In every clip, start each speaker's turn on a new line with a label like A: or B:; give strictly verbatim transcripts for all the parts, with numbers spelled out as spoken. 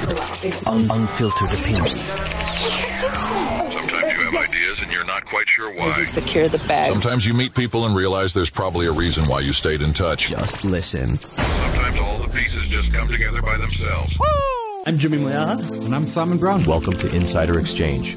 A: Un- unfiltered opinions.
B: Sometimes you have ideas and you're not quite sure why.
C: As you secure the bag.
B: Sometimes you meet people and realize there's probably a reason why you stayed in touch.
A: Just listen.
B: Sometimes all the pieces just come together by themselves.
D: I'm Jimmy Moyaha.
E: And I'm Simon Brown.
A: Welcome to Insider Exchange.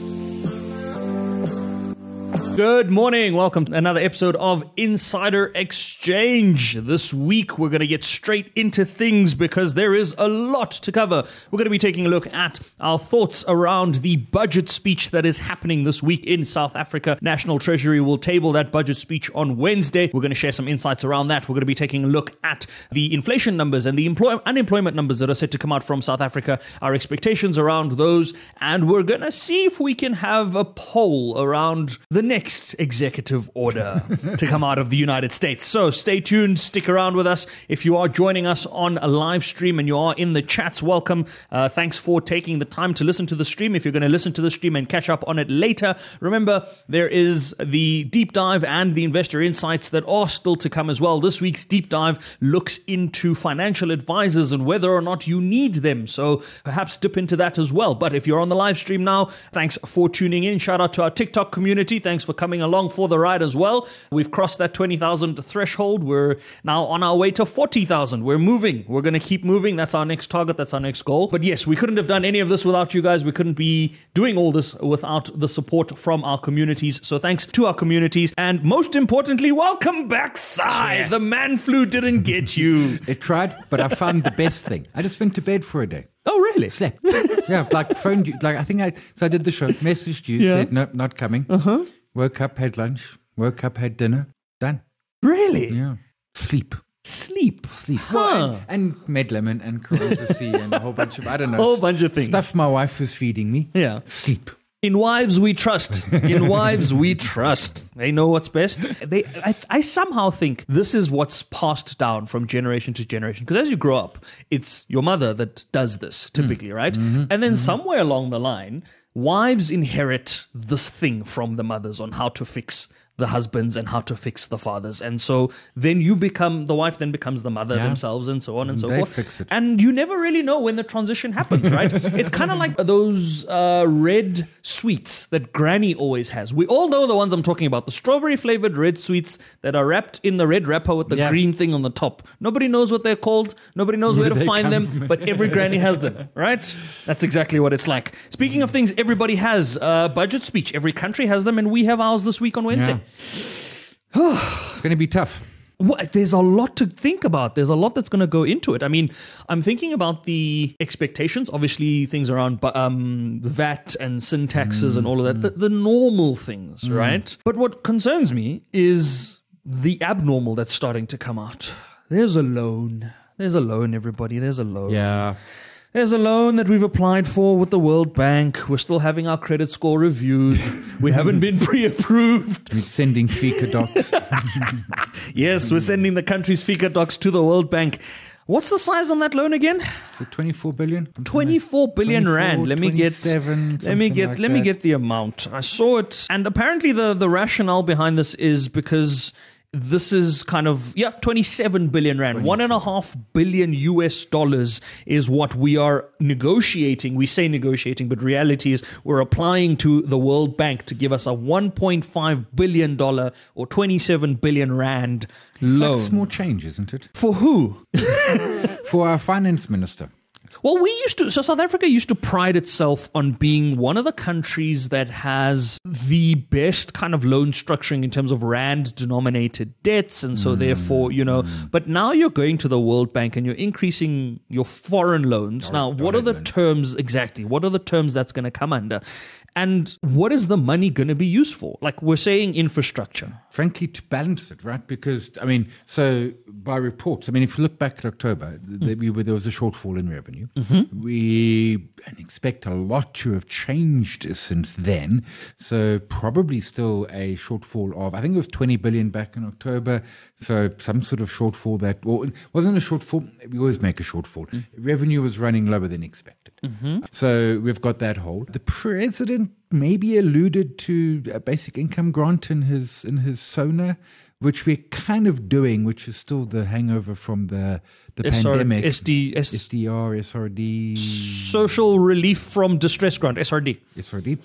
D: Good morning. Welcome to another episode of Insider Exchange. This week, we're going to get straight into things because there is a lot to cover. We're going to be taking a look at our thoughts around the budget speech that is happening this week in South Africa. National Treasury will table that budget speech on Wednesday. We're going to share some insights around that. We're going to be taking a look at the inflation numbers and the employ- unemployment numbers that are set to come out from South Africa, our expectations around those, and we're going to see if we can have a poll around the next executive order to come out of the United States. So stay tuned, stick around with us. If you are joining us on a live stream and you are in the chats, welcome. Uh, thanks for taking the time to listen to the stream. If you're going to listen to the stream and catch up on it later, remember there is the deep dive and the investor insights that are still to come as well. This week's deep dive looks into financial advisors and whether or not you need them. So perhaps dip into that as well. But if you're on the live stream now, thanks for tuning in. Shout out to our TikTok community. Thanks for coming along for the ride as well. We've crossed that twenty thousand threshold. We're now on our way to forty thousand. We're moving. We're going to keep moving. That's our next target. That's our next goal. But yes, we couldn't have done any of this without you guys. We couldn't be doing all this without the support from our communities. So thanks to our communities. And most importantly, welcome back, Sai.
E: Yeah.
D: The man flu didn't get you.
E: It tried, but I found the best thing. I just went to bed for a day.
D: Oh, really?
E: Slept. Yeah, like phoned you. Like I think I, so I did the show, messaged you,
D: Yeah.
E: said, nope, not coming.
D: Uh-huh.
E: Woke up, had lunch, woke up, had dinner, done.
D: Really?
E: Yeah. Sleep.
D: Sleep.
E: Sleep.
D: Huh.
E: Well, and, and Medlemon and Carosa C and a whole bunch of, I don't know.
D: Whole bunch of things.
E: Stuff my wife was feeding me.
D: Yeah.
E: Sleep.
D: In wives we trust. In wives we trust. They know what's best. They, I, I somehow think this is what's passed down from generation to generation. Because as you grow up, it's your mother that does this typically, mm. right? Mm-hmm. And then mm-hmm. somewhere along the line, wives inherit this thing from the mothers on how to fix the husbands and how to fix the fathers. And so then you become, the wife then becomes the mother yeah. themselves and so on and, and so
E: they
D: forth.
E: Fix it.
D: And you never really know when the transition happens, right? It's kind of like those uh, red sweets that Granny always has. We all know the ones I'm talking about, the strawberry flavored red sweets that are wrapped in the red wrapper with the yeah. green thing on the top. Nobody knows what they're called. Nobody knows where, where to find them, from? But every granny has them, right? That's exactly what it's like. Speaking of things everybody has, uh, budget speech. Every country has them, and we have ours this week on Wednesday.
E: Yeah. It's going to be tough.
D: What, there's a lot to think about. There's a lot that's going to go into it. I mean, I'm thinking about the expectations, obviously things around um, V A T and sin taxes mm, and all of that, mm. the, the normal things, mm. right? But what concerns me is the abnormal that's starting to come out. There's a loan. There's a loan, everybody. There's a loan.
E: Yeah.
D: There's a loan that we've applied for with the World Bank. We're still having our credit score reviewed. We haven't been pre-approved.
E: We're sending FICA docs.
D: Yes, we're sending the country's FICA docs to the World Bank. What's the size on that loan again?
E: Is it twenty-four billion?
D: twenty-four billion rand. Let me get let me get
E: like
D: let
E: that.
D: me get the amount. I saw it, and apparently the the rationale behind this is because this is kind of, yeah, twenty-seven billion rand. One and a half billion U S dollars is what we are negotiating. We say negotiating, but reality is we're applying to the World Bank to give us a one point five billion dollars or twenty-seven billion rand loan.
E: That's small change, isn't it?
D: For who?
E: For our finance minister.
D: Well, we used to, so South Africa used to pride itself on being one of the countries that has the best kind of loan structuring in terms of rand denominated debts. And so mm. therefore, you know, mm. but now you're going to the World Bank and you're increasing your foreign loans. Now, what are the terms exactly? What are the terms that's going to come under? And what is the money going to be used for? Like we're saying infrastructure.
E: Frankly, to balance it, right? Because, I mean, so by reports, I mean, if you look back at October, mm. we were, there was a shortfall in revenue. Mm-hmm. We expect a lot to have changed since then. So probably still a shortfall of, I think it was twenty billion back in October. So some sort of shortfall that, well, it wasn't a shortfall. We always make a shortfall. Mm. Revenue was running lower than expected. Mm-hmm. So we've got that hold. The president maybe alluded to a basic income grant in his in his SONA which we're kind of doing, which is still the hangover from the, the
D: S R
E: pandemic.
D: S D, S-
E: S D R, S R D.
D: Social Relief from Distress Grant, S R D.
E: S R D.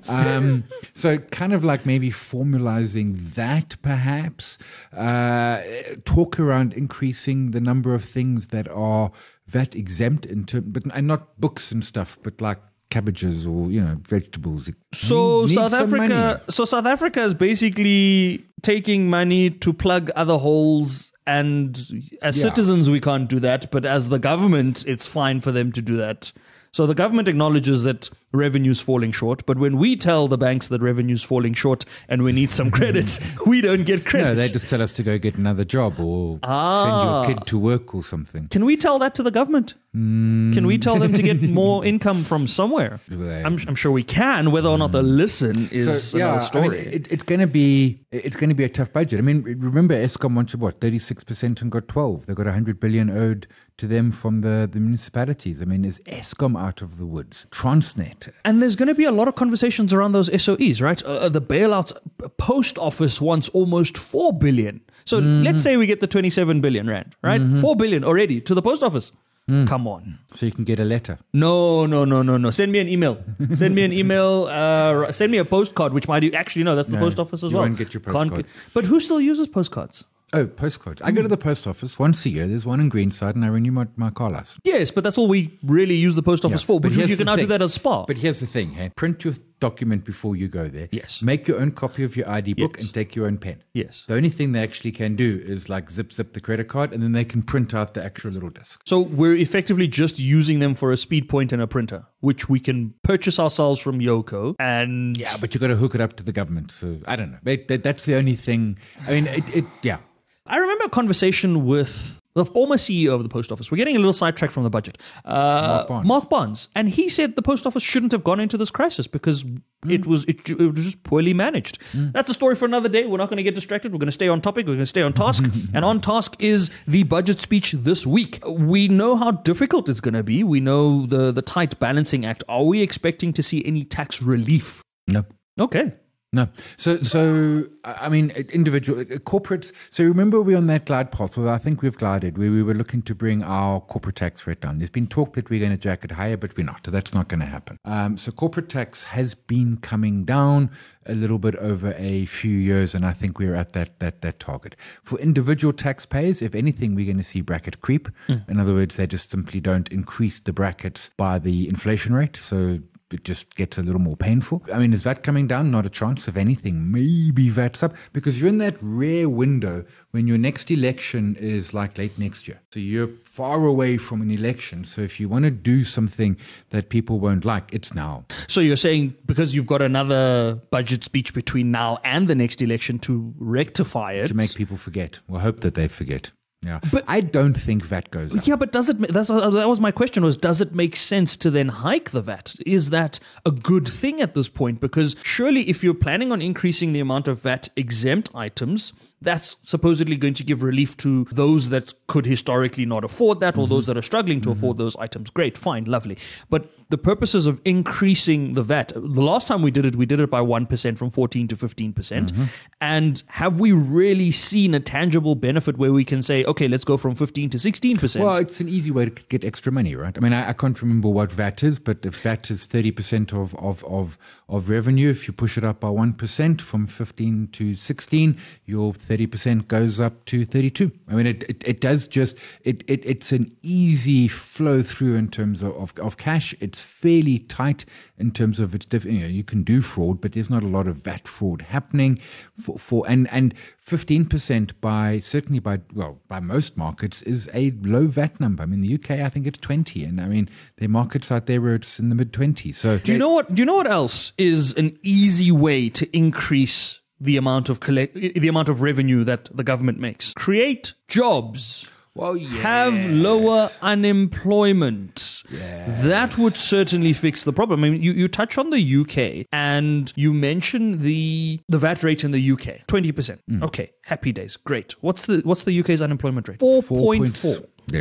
E: Um, so kind of like maybe formalizing that perhaps. Uh, talk around increasing the number of things that are V A T exempt in term, but and not books and stuff, but like cabbages or, you know, vegetables.
D: So
E: Need- need
D: South
E: some
D: Africa,
E: money.
D: so South Africa is basically taking money to plug other holes, and as
E: Yeah.
D: citizens we can't do that, but as the government, it's fine for them to do that. So the government acknowledges that revenue's falling short, but when we tell the banks that revenue's falling short and we need some credit, we don't get credit.
E: No, they just tell us to go get another job or
D: Ah.
E: send your kid to work or something.
D: Can we tell that to the government? Can we tell them to get more income from somewhere?
E: They-
D: I'm, I'm sure we can. Whether or not they listen is
E: So, yeah,
D: another story.
E: I mean, it, it's going to be it's going to be a tough budget. I mean, remember Eskom wanted what thirty-six percent and got twelve. They got one hundred billion owed to them from the, the municipalities. I mean, is Eskom out of the woods? Transnet.
D: And there's going to be a lot of conversations around those S O Es, right? Uh, the bailouts, post office wants almost four billion. So let's say we get the twenty-seven billion rand, right? four billion already to the post office. Come on.
E: So you can get a letter.
D: No, no, no, no, no. Send me an email. Send me an email. Uh, send me a postcard, which might actually, no, that's the
E: No,
D: post office as
E: you
D: well.
E: won't get your
D: Can't
E: postcard.
D: get- but who still uses postcards?
E: Oh, postcards. I go to the post office once a year. There's one in Greenside, and I renew my, my car license.
D: Yes, but that's all we really use the post office
E: Yeah,
D: for. But, you,
E: here's
D: you can
E: the
D: now do
E: thing.
D: that at Spa.
E: But here's the thing, hey? Print your document before you go there.
D: Yes.
E: Make your own copy of your I D book
D: Yes.
E: and take your own pen.
D: Yes.
E: The only thing they actually can do is like zip zip the credit card, and then they can print out the actual little disc.
D: So we're effectively just using them for a speed point and a printer, which we can purchase ourselves from Yoko. And
E: Yeah, but you got to hook it up to the government. So I don't know. That, that, that's the only thing. I mean, it, it yeah.
D: I remember a conversation with the former C E O of the post office. We're getting a little sidetracked from the budget. Uh,
E: Mark Barnes.
D: Mark Barnes. And he said the post office shouldn't have gone into this crisis because it was it, it was just poorly managed. That's a story for another day. We're not going to get distracted. We're going to stay on topic. We're going to stay on task. And on task is the budget speech this week. We know how difficult it's going to be. We know the, the tight balancing act. Are we expecting to see any tax relief?
E: No.
D: Okay.
E: No. So, so I mean, individual corporates. So remember, we're on that glide path. Well, I think we've glided where we were looking to bring our corporate tax rate down. There's been talk that we're going to jack it higher, but we're not. That's not going to happen. Um, so corporate tax has been coming down a little bit over a few years, and I think we're at that that that target. For individual taxpayers, if anything, we're going to see bracket creep. Mm. In other words, they just simply don't increase the brackets by the inflation rate. So it just gets a little more painful. I mean, is V A T coming down? Not a chance. If anything, maybe V A T's up, because you're in that rare window when your next election is like late next year. So you're far away from an election. So if you want to do something that people won't like, it's now.
D: So you're saying because you've got another budget speech between now and the next election to rectify it.
E: To make people forget, or hope that they forget. Yeah, but I don't think V A T goes up.
D: Yeah, but does it? That's, that was my question. Was does it make sense to then hike the V A T? Is that a good thing at this point? Because surely, if you're planning on increasing the amount of V A T exempt items, that's supposedly going to give relief to those that could historically not afford that, or mm-hmm. those that are struggling to mm-hmm. afford those items. Great, fine, lovely. But the purposes of increasing the V A T, the last time we did it, we did it by one percent from fourteen to fifteen percent. Mm-hmm. And have we really seen a tangible benefit where we can say, okay, let's go from fifteen to sixteen percent?
E: Well, it's an easy way to get extra money, right? I mean, I, I can't remember what V A T is, but if V A T is thirty percent of, of, of, of revenue, if you push it up by one percent from fifteen to sixteen, your thirty percent goes up to thirty-two. I mean, it, it, it does just, it, it it's an easy flow through in terms of, of, of cash. It's fairly tight in terms of its, diff- you know, you can do fraud, but there's not a lot of V A T fraud happening for, for and, and fifteen percent by, certainly by, well, by most markets is a low V A T number. I mean, the U K, I think it's twenty. And I mean, there are markets out there where it's in the mid twenties. So
D: do you know what, do you know what else is an easy way to increase the amount of collect, the amount of revenue that the government makes? Create jobs.
E: Well, yes.
D: Have lower unemployment.
E: Yes.
D: That would certainly fix the problem. I mean, you, you touch on the U K and you mention the the V A T rate in the U K, twenty percent. Mm. Okay, happy days, great. What's the what's the U K's unemployment rate? four point four.
E: There we go.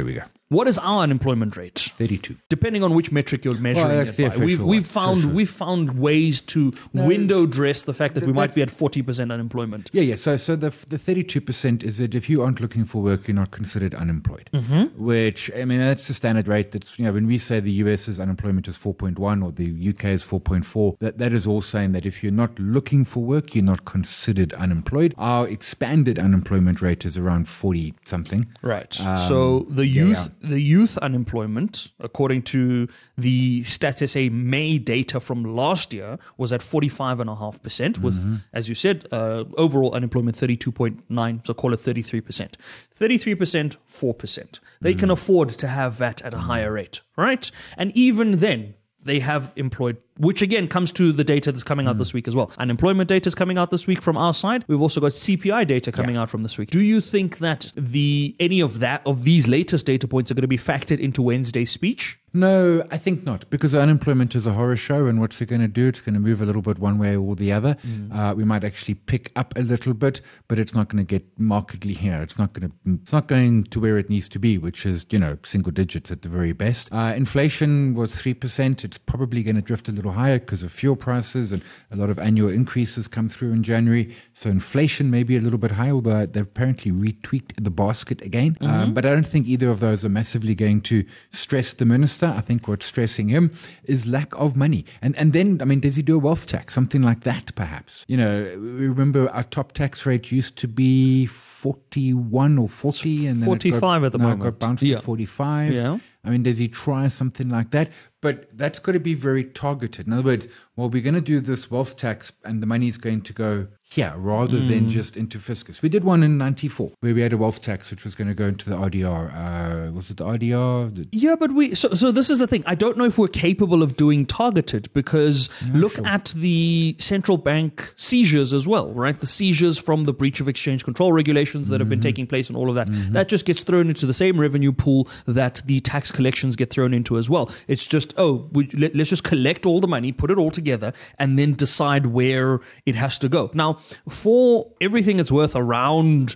D: What is our unemployment rate?
E: thirty-two.
D: Depending on which metric you're measuring
E: Well, that's
D: it
E: the
D: by. We've
E: official
D: we've
E: one,
D: found
E: for sure.
D: we've found ways to
E: No,
D: window
E: it's-
D: dress the fact that
E: th-
D: we might be at
E: that's-
D: forty percent unemployment.
E: Yeah, yeah. So, so the the thirty-two percent is that if you aren't looking for work, you're not considered unemployed.
D: Mm-hmm.
E: Which I mean, that's the standard rate. That's you know, when we say the US's unemployment is four point one or the U K is four point four, that that is all saying that if you're not looking for work, you're not considered unemployed. Our expanded unemployment rate is around forty something.
D: Right.
E: Um,
D: so the
E: yeah,
D: youth
E: yeah.
D: the youth unemployment, according to the Stats S A May data from last year, was at forty-five point five percent with,
E: Mm-hmm.
D: as you said, uh, overall unemployment thirty-two point nine, so call it thirty-three percent. thirty-three percent, four percent. They can afford to have that at a higher rate, right? And even then, they have employed, which again comes to the data that's coming out this week as well. Unemployment data is coming out this week from our side. We've also got C P I data coming out from this week. Do you think that the any of that of these latest data points are going to be factored into Wednesday's speech?
E: No, I think not, because unemployment is a horror show, and what's it going to do? It's going to move a little bit one way or the other. Mm. Uh, we might actually pick up a little bit, but it's not going to get markedly here. It's not going to. It's not going to where it needs to be, which is you know single digits at the very best. Uh, inflation was three percent. It's probably going to drift a little higher because of fuel prices, and a lot of annual increases come through in January. So inflation may be a little bit high, although they've apparently retweaked the basket again. Mm-hmm. Um, but I don't think either of those are massively going to stress the minister. I think what's stressing him is lack of money. And and then, I mean, does he do a wealth tax? Something like that, perhaps. You know, remember our top tax rate used to be forty-one or forty. And then
D: forty-five
E: it got,
D: at the
E: no,
D: moment.
E: It got bounced
D: Yeah.
E: to forty-five.
D: Yeah.
E: I mean, does he try something like that? But that's got to be very targeted. In other words, well, we're going to do this wealth tax and the money is going to go here rather mm. than just into fiscus. We did one in ninety-four where we had a wealth tax which was going to go into the R D R. Uh, was it the R D R? The-
D: Yeah, but we, so, so this is the thing. I don't know if we're capable of doing targeted because
E: Yeah,
D: look
E: sure.
D: at the central bank seizures as well, right? The seizures from the breach of exchange control regulations that have been taking place and all of that.
E: Mm-hmm.
D: That just gets thrown into the same revenue pool that the tax collections get thrown into as well. It's just, oh, we, let, let's just collect all the money, put it all together, and then decide where it has to go. Now, for everything it's worth around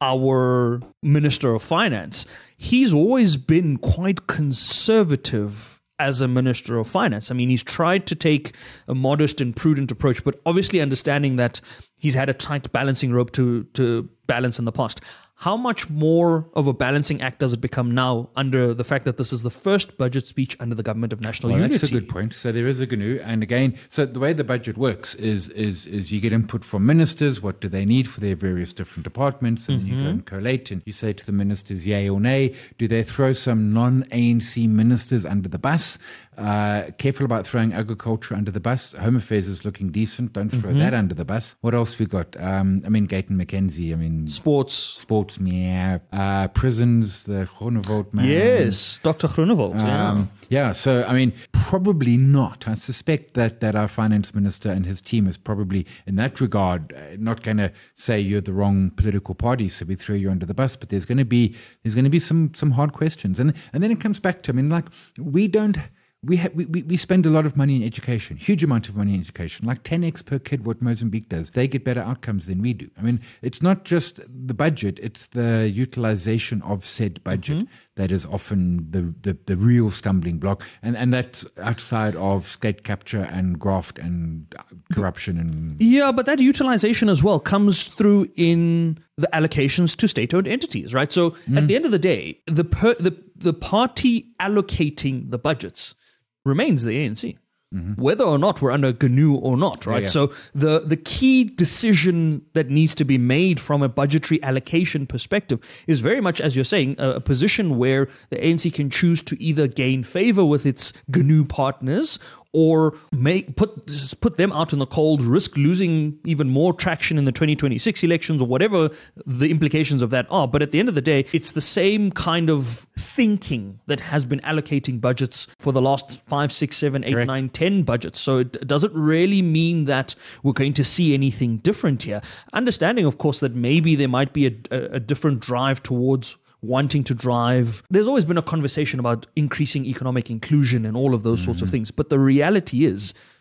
D: our Minister of Finance, he's always been quite conservative as a Minister of Finance. I mean, he's tried to take a modest and prudent approach, but obviously understanding that he's had a tight balancing rope to, to balance in the past. How much more of a balancing act does it become now under the fact that this is the first budget speech under the Government of National
E: Well,
D: Unity?
E: that's a good point. So there is a G N U, and again, so the way the budget works is is is you get input from ministers. What do they need for their various different departments, and mm-hmm. then you go and collate, and you say to the ministers, yay or nay. Do they throw some non-A N C ministers under the bus? Uh, careful about throwing agriculture under the bus. Home Affairs is looking decent. Don't throw mm-hmm. that under the bus. What else we got? Um, I mean, Gayton McKenzie. I mean,
D: sports,
E: sports, yeah. Uh, prisons, the Groenewold man.
D: Yes, Doctor Groenewold.
E: Um, yeah. yeah. So I mean, probably not. I suspect that that our finance minister and his team is probably, in that regard, uh, not going to say you're the wrong political party, so we throw you under the bus. But there's going to be there's going to be some some hard questions, and and then it comes back to I mean, like we don't. We, ha- we we spend a lot of money in education, huge amount of money in education, like ten x per kid what Mozambique does. They get better outcomes than we do. I mean, it's not just the budget, it's the utilization of said budget mm-hmm. that is often the, the, the real stumbling block. And, and that's outside of state capture and graft and corruption. and
D: Yeah, but that utilization as well comes through in the allocations to state-owned entities, right? So mm. at the end of the day, the per, the the party allocating the budgets remains the A N C, mm-hmm. whether or not we're under G N U or not, right?
E: Yeah, yeah.
D: So the, the key decision that needs to be made from a budgetary allocation perspective is very much, as you're saying, a, a position where the A N C can choose to either gain favor with its G N U partners or make put put them out in the cold, risk losing even more traction in the twenty twenty-six elections or whatever the implications of that are. But at the end of the day, it's the same kind of thinking that has been allocating budgets for the last five, six, seven, eight,
E: Correct.
D: nine, ten budgets. So it doesn't really mean that we're going to see anything different here. Understanding, of course, that maybe there might be a, a, a different drive towards wanting to drive. There's always been a conversation about increasing economic inclusion and all of those mm-hmm. sorts of things. But the reality is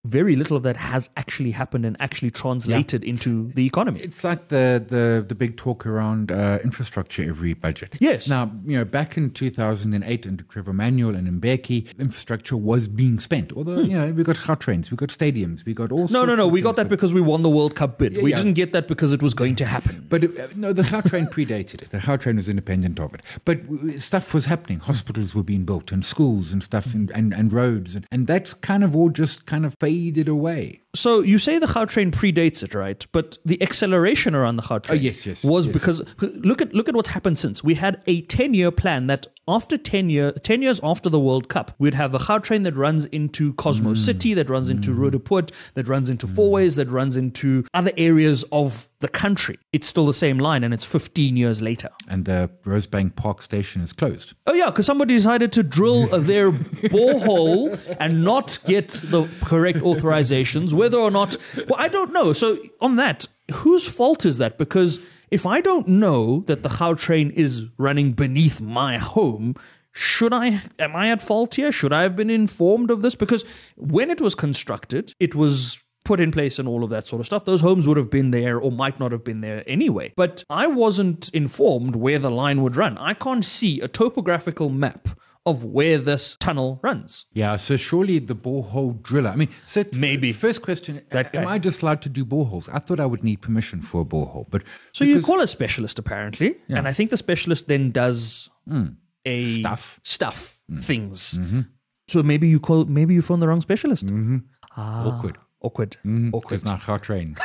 D: very little of that has actually happened and actually translated yeah. into the economy.
E: It's like the, the, the big talk around uh, infrastructure every budget.
D: Yes.
E: Now, you know, back in two thousand eight under Trevor Manuel and Mbeki, infrastructure was being spent. Although, hmm. you know, we got Gautrains, we got stadiums, we got all
D: No,
E: sorts
D: no, no.
E: of
D: We got that
E: but,
D: because we won the World Cup bid.
E: Yeah,
D: we
E: yeah.
D: didn't get that because it was going to happen.
E: But uh, no, the Gautrain predated it. The Gautrain was independent of it. But uh, stuff was happening. Hospitals were being built and schools and stuff and, and, and roads. And, and that's kind of all just kind of faded away.
D: So you say the Gautrain predates it, right? But the acceleration around the Gautrain
E: oh, yes, yes,
D: was
E: yes.
D: because look at look at what's happened since. We had a ten-year plan that after ten year, ten years after the World Cup, we'd have the Gautrain that runs into Cosmo mm. City, that runs into mm. Roodepoort, that runs into mm. Fourways, that runs into other areas of the country. It's still the same line and it's fifteen years later.
E: And the Rosebank Park station is closed.
D: Oh yeah, because somebody decided to drill their borehole and not get the correct authorizations, whether or not, well, I don't know. So on that, whose fault is that? Because if I don't know that the Gautrain is running beneath my home, should I, am I at fault here? Should I have been informed of this? Because when it was constructed, it was put in place and all of that sort of stuff. Those homes would have been there or might not have been there anyway. But I wasn't informed where the line would run. I can't see a topographical map of where this tunnel runs.
E: Yeah, so surely the borehole driller. I mean, so
D: maybe.
E: First question,
D: that guy.
E: Am I just allowed to do boreholes? I thought I would need permission for a borehole. But
D: So you call a specialist apparently,
E: Yeah.
D: and I think the specialist then does
E: mm.
D: a
E: stuff,
D: stuff
E: mm.
D: things.
E: Mm-hmm.
D: So maybe you call, maybe you phone the wrong specialist.
E: Mm-hmm.
D: Ah,
E: awkward.
D: Awkward.
E: Mm-hmm.
D: Awkward.
E: It's not Gautrain.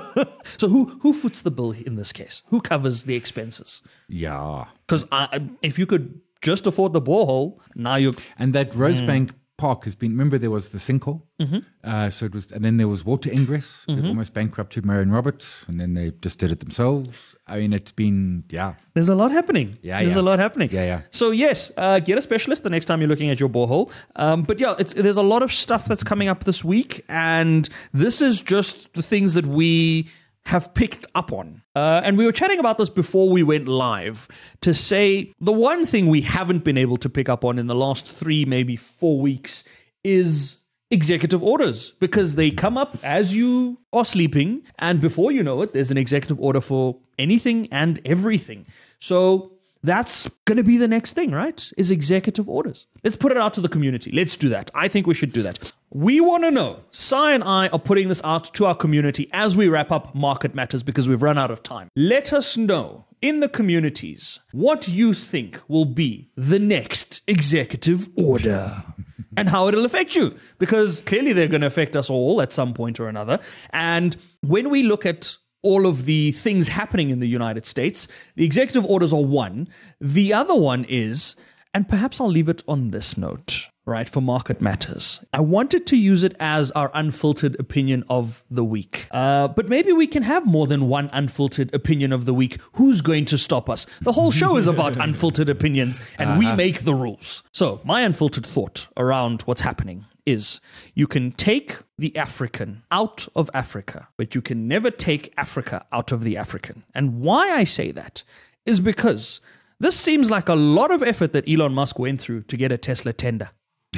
D: So who who foots the bill in this case? Who covers the expenses?
E: Yeah.
D: Because if you could just afford the borehole, now you're...
E: And that Rosebank mm. Park has been, remember there was the sinkhole?
D: Mm-hmm.
E: Uh, so it was, and then there was water ingress.
D: Mm-hmm.
E: It almost bankrupted Marion Roberts, and then they just did it themselves. I mean, it's been, yeah.
D: There's a lot happening.
E: Yeah,
D: There's
E: yeah.
D: a lot happening.
E: Yeah, yeah.
D: So yes, uh, get a specialist the next time you're looking at your borehole. Um, but yeah, it's, there's a lot of stuff that's coming up this week, and this is just the things that we have picked up on. Uh, and we were chatting about this before we went live to say the one thing we haven't been able to pick up on in the last three, maybe four weeks is executive orders, because they come up as you are sleeping, and before you know it, there's an executive order for anything and everything. So that's going to be the next thing, right? Is executive orders. Let's put it out to the community. Let's do that. I think we should do that. We want to know. Sai and I are putting this out to our community as we wrap up Market Matters because we've run out of time. Let us know in the communities what you think will be the next executive order and how it'll affect you, because clearly they're going to affect us all at some point or another. And when we look at all of the things happening in the United States, the executive orders are one. The other one is, and perhaps I'll leave it on this note, right, for Market Matters. I wanted to use it as our unfiltered opinion of the week. Uh, but maybe we can have more than one unfiltered opinion of the week. Who's going to stop us? The whole show is about unfiltered opinions, and uh-huh. we make the rules. So my unfiltered thought around what's happening is you can take the African out of Africa, but you can never take Africa out of the African. And why I say that is because this seems like a lot of effort that Elon Musk went through to get a Tesla tender.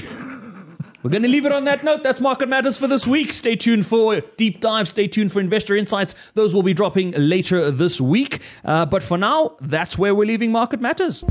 D: We're going to leave it on that note. That's Market Matters for this week. Stay tuned for Deep Dive. Stay tuned for Investor Insights. Those will be dropping later this week. Uh, but for now, that's where we're leaving Market Matters.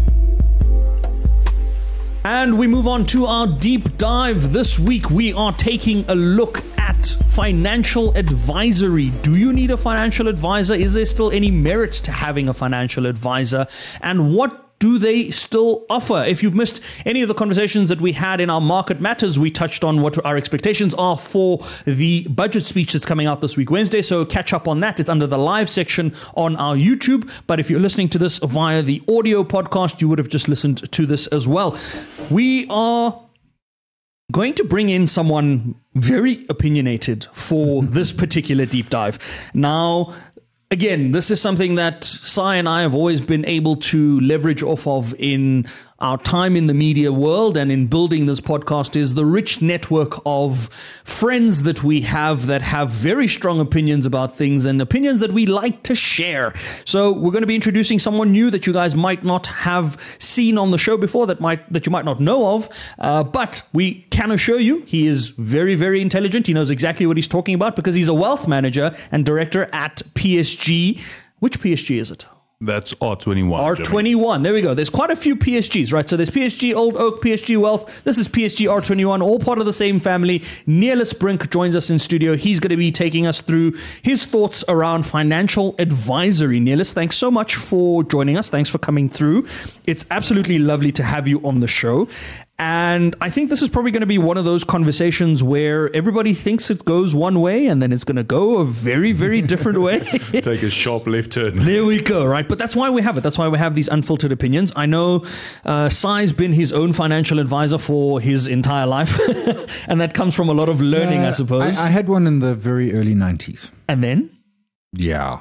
D: And we move on to our deep dive. This week, we are taking a look at financial advisory. Do you need a financial advisor? Is there still any merit to having a financial advisor? And what do they still offer? If you've missed any of the conversations that we had in our Market Matters, we touched on what our expectations are for the budget speech that's coming out this week, Wednesday. So catch up on that. It's under the live section on our YouTube. But if you're listening to this via the audio podcast, you would have just listened to this as well. We are going to bring in someone very opinionated for this particular deep dive. Now, again, this is something that Sai and I have always been able to leverage off of in our time in the media world and in building this podcast is the rich network of friends that we have that have very strong opinions about things and opinions that we like to share. So we're going to be introducing someone new that you guys might not have seen on the show before, that might that you might not know of, uh, but we can assure you he is very, very intelligent. He knows exactly what he's talking about because he's a wealth manager and director at P S G. Which P S G is it?
C: That's R twenty-one.
D: R twenty-one. There we go. There's quite a few P S Gs, right? So there's P S G Old Oak, P S G Wealth. This is P S G R twenty-one, all part of the same family. Neelis Brink joins us in studio. He's going to be taking us through his thoughts around financial advisory. Neelis, thanks so much for joining us. Thanks for coming through. It's absolutely lovely to have you on the show. And I think this is probably going to be one of those conversations where everybody thinks it goes one way and then it's going to go a very, very different way.
C: Take a sharp left turn.
D: There we go, right? But that's why we have it. That's why we have these unfiltered opinions. I know uh, Sai's been his own financial advisor for his entire life. And that comes from a lot of learning,
E: Uh,
D: I suppose.
E: I, I had one in the very early nineties.
D: and then?
E: Yeah.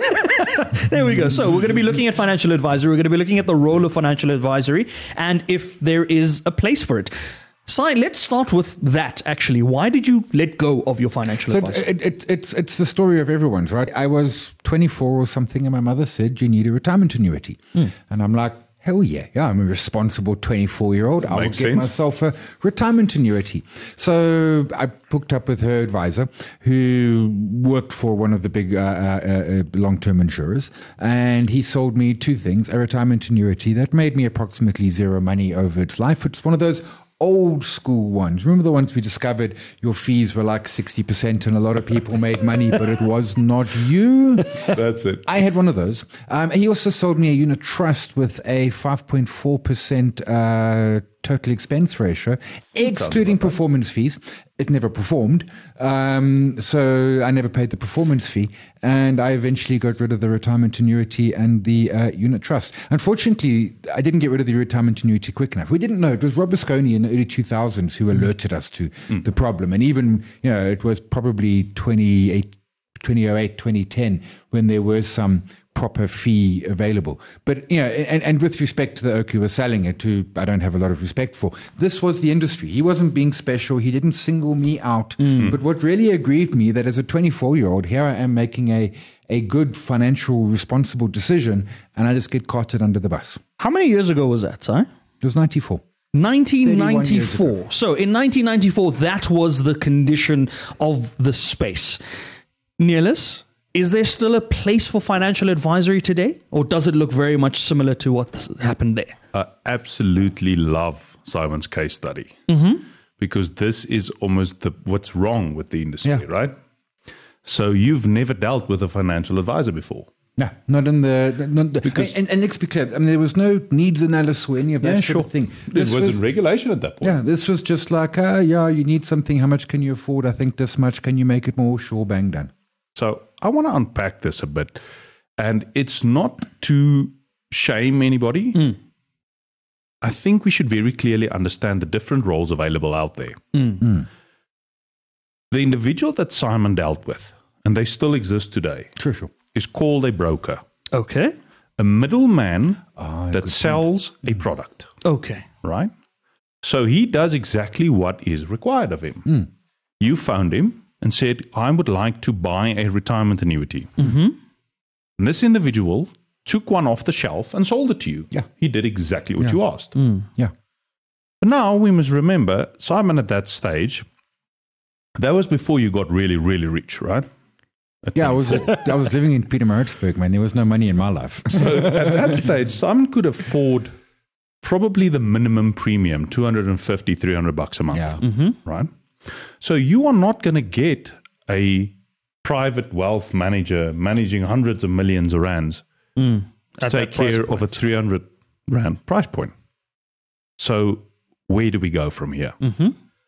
D: There we go. So we're going to be looking at financial advisory. We're going to be looking at the role of financial advisory and if there is a place for it. Sai, let's start with that, actually. Why did you let go of your financial
E: So
D: advice?
E: it, it, it's it's the story of everyone's, right? I was twenty-four or something, and my mother said, you need a retirement annuity.
D: Mm.
E: And I'm like, hell yeah. Yeah, I'm a responsible twenty-four-year-old. I will
C: Makes
E: get
C: sense.
E: myself a retirement annuity. So I booked up with her advisor, who worked for one of the big uh, uh, uh, long-term insurers. And he sold me two things, a retirement annuity that made me approximately zero money over its life. It's one of those old school ones. Remember the ones we discovered your fees were like sixty percent and a lot of people made money, but it was not you?
C: That's it.
E: I had one of those. Um, he also sold me a unit trust with a five point four percent uh, total expense ratio, excluding performance fees. It never performed. Um, so I never paid the performance fee. And I eventually got rid of the retirement annuity and the uh, unit trust. Unfortunately, I didn't get rid of the retirement annuity quick enough. We didn't know. It was Rob Bisconi in the early two thousands who alerted us to mm. the problem. And even, you know, it was probably twenty-eight, twenty oh eight, twenty ten when there was some proper fee available. But, you know, and, and with respect to the Oak who was selling it, who I don't have a lot of respect for, this was the industry. He wasn't being special. He didn't single me out. Mm. But what really aggrieved me that as a twenty-four-year-old, here I am making a, a good financial responsible decision, and I just get carted under the bus.
D: How many years ago was that, Si?
E: It was ninety-four.
D: nineteen ninety-four. So in nineteen ninety-four, that was the condition of the space. Neelis, is there still a place for financial advisory today? Or does it look very much similar to what happened there?
C: I absolutely love Simon's case study
D: Mm-hmm.
C: because this is almost the, what's wrong with the industry,
E: Yeah.
C: right? So you've never dealt with a financial advisor before.
E: No, not in the... Not the
C: Because-
E: and, and let's be clear, I mean, there was no needs analysis or any of that sort of thing.
C: There
E: This
C: wasn't
E: was-
C: regulation at that point.
E: Yeah, this was just like, uh, yeah, you need something. How much can you afford? I think this much. Can you make it more? Sure, bang, done.
C: So I want to unpack this a bit. And it's not to shame anybody.
D: Mm.
C: I think we should very clearly understand the different roles available out there.
D: Mm.
E: Mm.
C: The individual that Simon dealt with, and they still exist today,
E: Sure, sure.
C: is called a broker.
D: Okay.
C: A middleman
E: Ah,
C: that
E: good
C: sells a product,
D: Okay.
C: right? So he does exactly what is required of him.
E: Mm.
C: You found him and said, I would like to buy a retirement annuity.
D: Mm-hmm.
C: And this individual took one off the shelf and sold it to you.
E: Yeah.
C: He did exactly what
E: Yeah.
C: you asked.
D: Mm.
E: Yeah.
C: But now we must remember, Simon at that stage, that was before you got really, really rich, right? At
E: Yeah, I was
C: twenty-four.
E: I was living in Pietermaritzburg, man. There was no money in my life.
C: So at that stage, Simon could afford probably the minimum premium, two hundred fifty, three hundred bucks a month,
E: Yeah.
D: Mm-hmm.
C: right? So you are not going to get a private wealth manager managing hundreds of millions of rands
D: Mm.
C: to
D: At
C: take
D: that price
C: care
D: point.
C: of a three hundred rand price point. So where do we go from here?
D: Mm-hmm.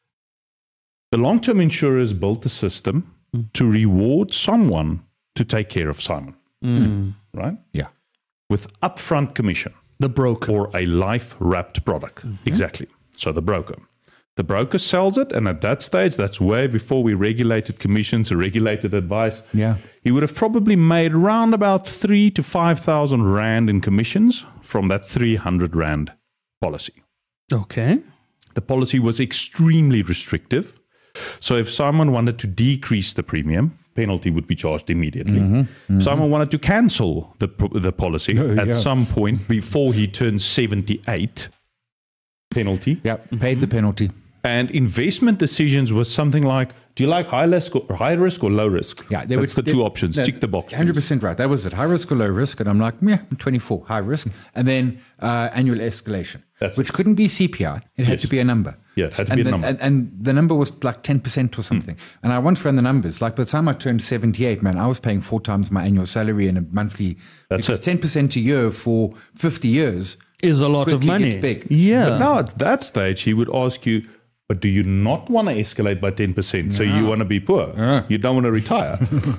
C: The long-term insurers built a system
D: Mm.
C: to reward someone to take care of Simon,
D: Mm.
C: right?
E: Yeah.
C: With upfront commission.
D: The broker.
C: Or a life-wrapped product.
D: Mm-hmm.
C: Exactly. So the broker. The broker sells it, and at that stage, that's way before we regulated commissions or regulated advice.
E: Yeah.
C: He would have probably made around about three to five thousand rand in commissions from that three hundred rand policy.
D: Okay.
C: The policy was extremely restrictive. So if someone wanted to decrease the premium, penalty would be charged immediately. Mm-hmm, mm-hmm. If someone wanted to cancel the the policy
E: oh,
C: at
E: yeah.
C: some point before he turned seventy-eight, penalty.
E: Yeah, paid the penalty.
C: And investment decisions was something like, do you like high risk or, high risk or low risk?
E: Yeah, they
C: That's
E: were,
C: the two
E: they,
C: options.
E: No,
C: Tick the box.
E: one hundred percent right. That was it. High risk or low risk. And I'm like, yeah, I'm twenty-four, high risk. And then uh, annual escalation,
C: That's
E: which
C: it.
E: couldn't be C P I. It had
C: Yes.
E: to be a number.
C: Yeah, it had to
E: and
C: be a
E: the,
C: number.
E: And, and the number was like ten percent or something. Mm. And I once ran the numbers. Like by the time I turned seventy-eight, man, I was paying four times my annual salary and a monthly.
C: That's
E: because
C: it.
E: ten percent a year for fifty years
D: Is a lot of
E: quickly
D: money.
E: gets big.
D: Yeah.
C: But now at that stage, he would ask you, but do you not want to escalate by ten percent? So you want to be poor.
E: Yeah.
C: You don't want to retire.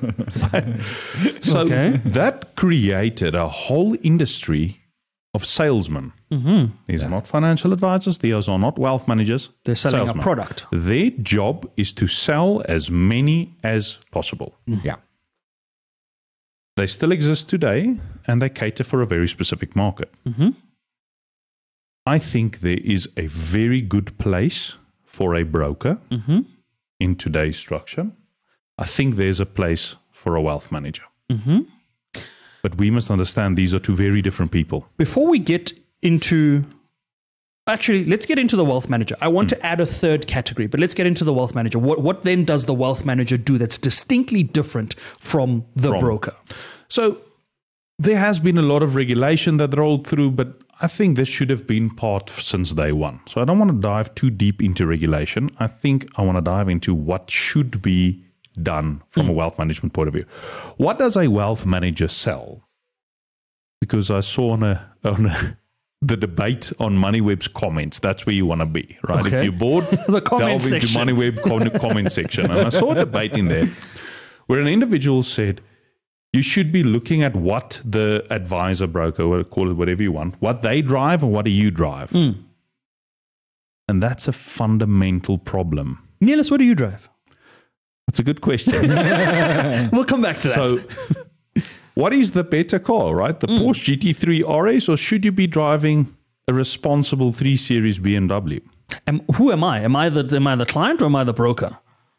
C: So
D: Okay.
C: that created a whole industry of salesmen. Mm-hmm. These are not financial advisors. These are not wealth managers.
D: They're selling
C: salesmen.
D: a product.
C: Their job is to sell as many as possible.
E: Yeah.
C: They still exist today, and they cater for a very specific market.
D: Mm-hmm.
C: I think there is a very good place for a broker
D: Mm-hmm.
C: in today's structure. I think there's a place for a wealth manager.
D: Mm-hmm.
C: But we must understand these are two very different people.
D: Before we get into, actually, let's get into the wealth manager. I want
C: Hmm.
D: to add a third category, but let's get into the wealth manager. What what then does the wealth manager do that's distinctly different from the
C: From.
D: broker?
C: So there has been a lot of regulation that rolled through, but I think this should have been part since day one. So I don't want to dive too deep into regulation. I think I want to dive into what should be done from mm. a wealth management point of view. What does a wealth manager sell? Because I saw on a, on a the debate on MoneyWeb's comments, that's where you want to be, right?
D: Okay.
C: If you're bored,
D: The comment
C: delve into
D: section.
C: MoneyWeb con- comment section. And I saw a debate in there where an individual said, you should be looking at what the advisor, broker, or call it whatever you want, what they drive and what do you drive.
D: Mm.
C: And that's a fundamental problem.
D: Niels, what do you drive?
C: That's a good question.
D: We'll come back to that.
C: So, what is the better car, right? The mm. Porsche G T three R S, or should you be driving a responsible three Series B M W?
D: Am, who am I? Am I the am I the client or am I the broker?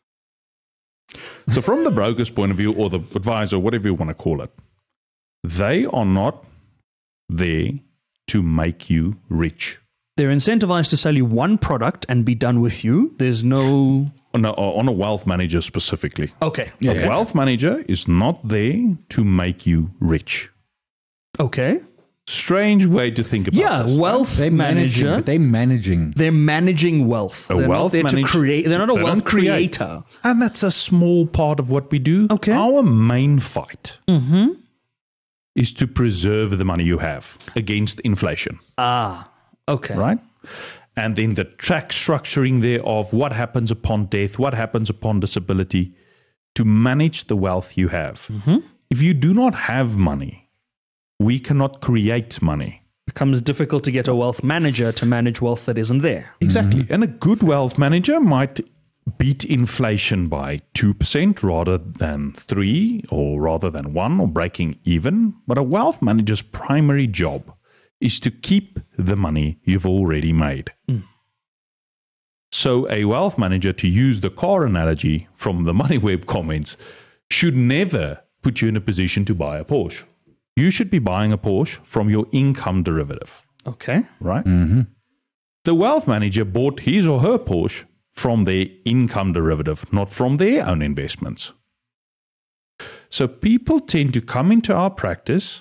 C: So from the broker's point of view, or the advisor, whatever you want to call it, they are not there to make you rich.
D: They're incentivized to sell you one product and be done with you. There's no...
C: On a, on a wealth manager specifically.
D: Okay.
C: A
D: okay.
C: wealth manager is not there to make you rich.
D: Okay.
C: Strange way to think about
D: Yeah,
C: this.
D: wealth
E: They're managing,
D: manager.
E: but they're managing.
D: They're managing wealth.
C: A
D: they're
C: wealth
D: not there to
C: manage-
D: create. They're not a
C: they
D: wealth
C: don't create.
D: creator.
C: And that's a small part of what we do.
D: Okay.
C: Our main fight
D: Mm-hmm.
C: is to preserve the money you have against inflation.
D: Ah, okay.
C: Right? And then the track structuring thereof, what happens upon death, what happens upon disability, to manage the wealth you have.
D: Mm-hmm.
C: If you do not have money, we cannot create money.
D: It becomes difficult to get a wealth manager to manage wealth that isn't there.
C: Exactly.
D: Mm-hmm.
C: And a good wealth manager might beat inflation by two percent rather than three, or rather than one, or breaking even. But a wealth manager's primary job is to keep the money you've already made.
D: Mm.
C: So a wealth manager, to use the car analogy from the MoneyWeb comments, should never put you in a position to buy a Porsche. You should be buying a Porsche from your income derivative,
D: Okay.
C: right?
E: Mm-hmm.
C: The wealth manager bought his or her Porsche from their income derivative, not from their own investments. So people tend to come into our practice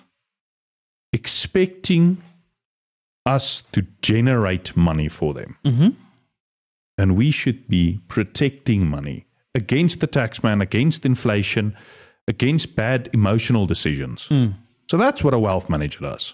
C: expecting us to generate money for them.
D: Mm-hmm.
C: And we should be protecting money against the taxman, against inflation, against bad emotional decisions.
D: Mm.
C: So that's what a wealth manager does.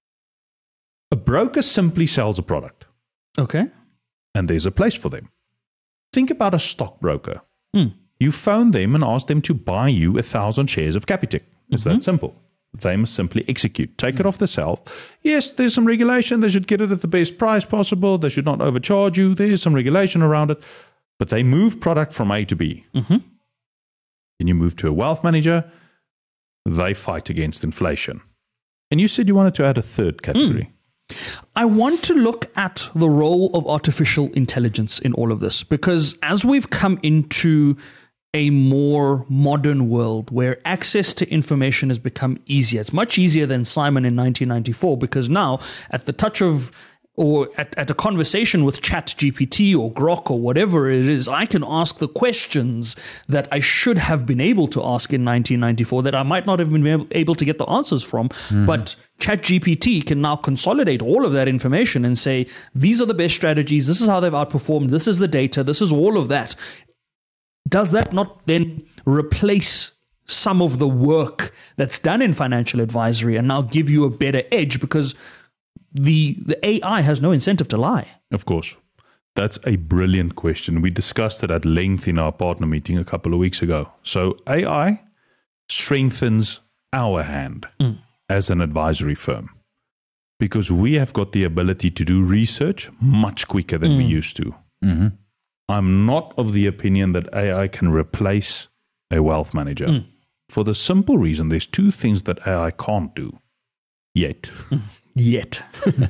C: A broker simply sells a product,
D: Okay.
C: and there's a place for them. Think about a stockbroker.
D: Mm.
C: You phone them and ask them to buy you a thousand shares of Capitec. It's
D: Mm-hmm.
C: that simple. They must simply execute. Take it off the shelf. Yes, there's some regulation. They should get it at the best price possible. They should not overcharge you. There's some regulation around it. But they move product from A to B.
D: Mm-hmm.
C: Then you move to a wealth manager. They fight against inflation. And you said you wanted to add a third category.
D: I want to look at the role of artificial intelligence in all of this, because as we've come into a more modern world where access to information has become easier, it's much easier than Simon in nineteen ninety-four, because now at the touch of or at, at a conversation with ChatGPT or Grok or whatever it is, I can ask the questions that I should have been able to ask in nineteen ninety-four that I might not have been able, able to get the answers from. Mm-hmm. But ChatGPT can now consolidate all of that information and say, these are the best strategies, this is how they've outperformed, this is the data, this is all of that. Does that not then replace some of the work that's done in financial advisory and now give you a better edge, because the the A I has no incentive to lie?
C: Of course. That's a brilliant question. We discussed it at length in our partner meeting a couple of weeks ago. So A I strengthens our hand mm. as an advisory firm, because we have got the ability to do research much quicker than mm. we used to. Mm-hmm. I'm not of the opinion that A I can replace a wealth manager mm. for the simple reason there's two things that A I can't do yet.
D: Mm. Yet.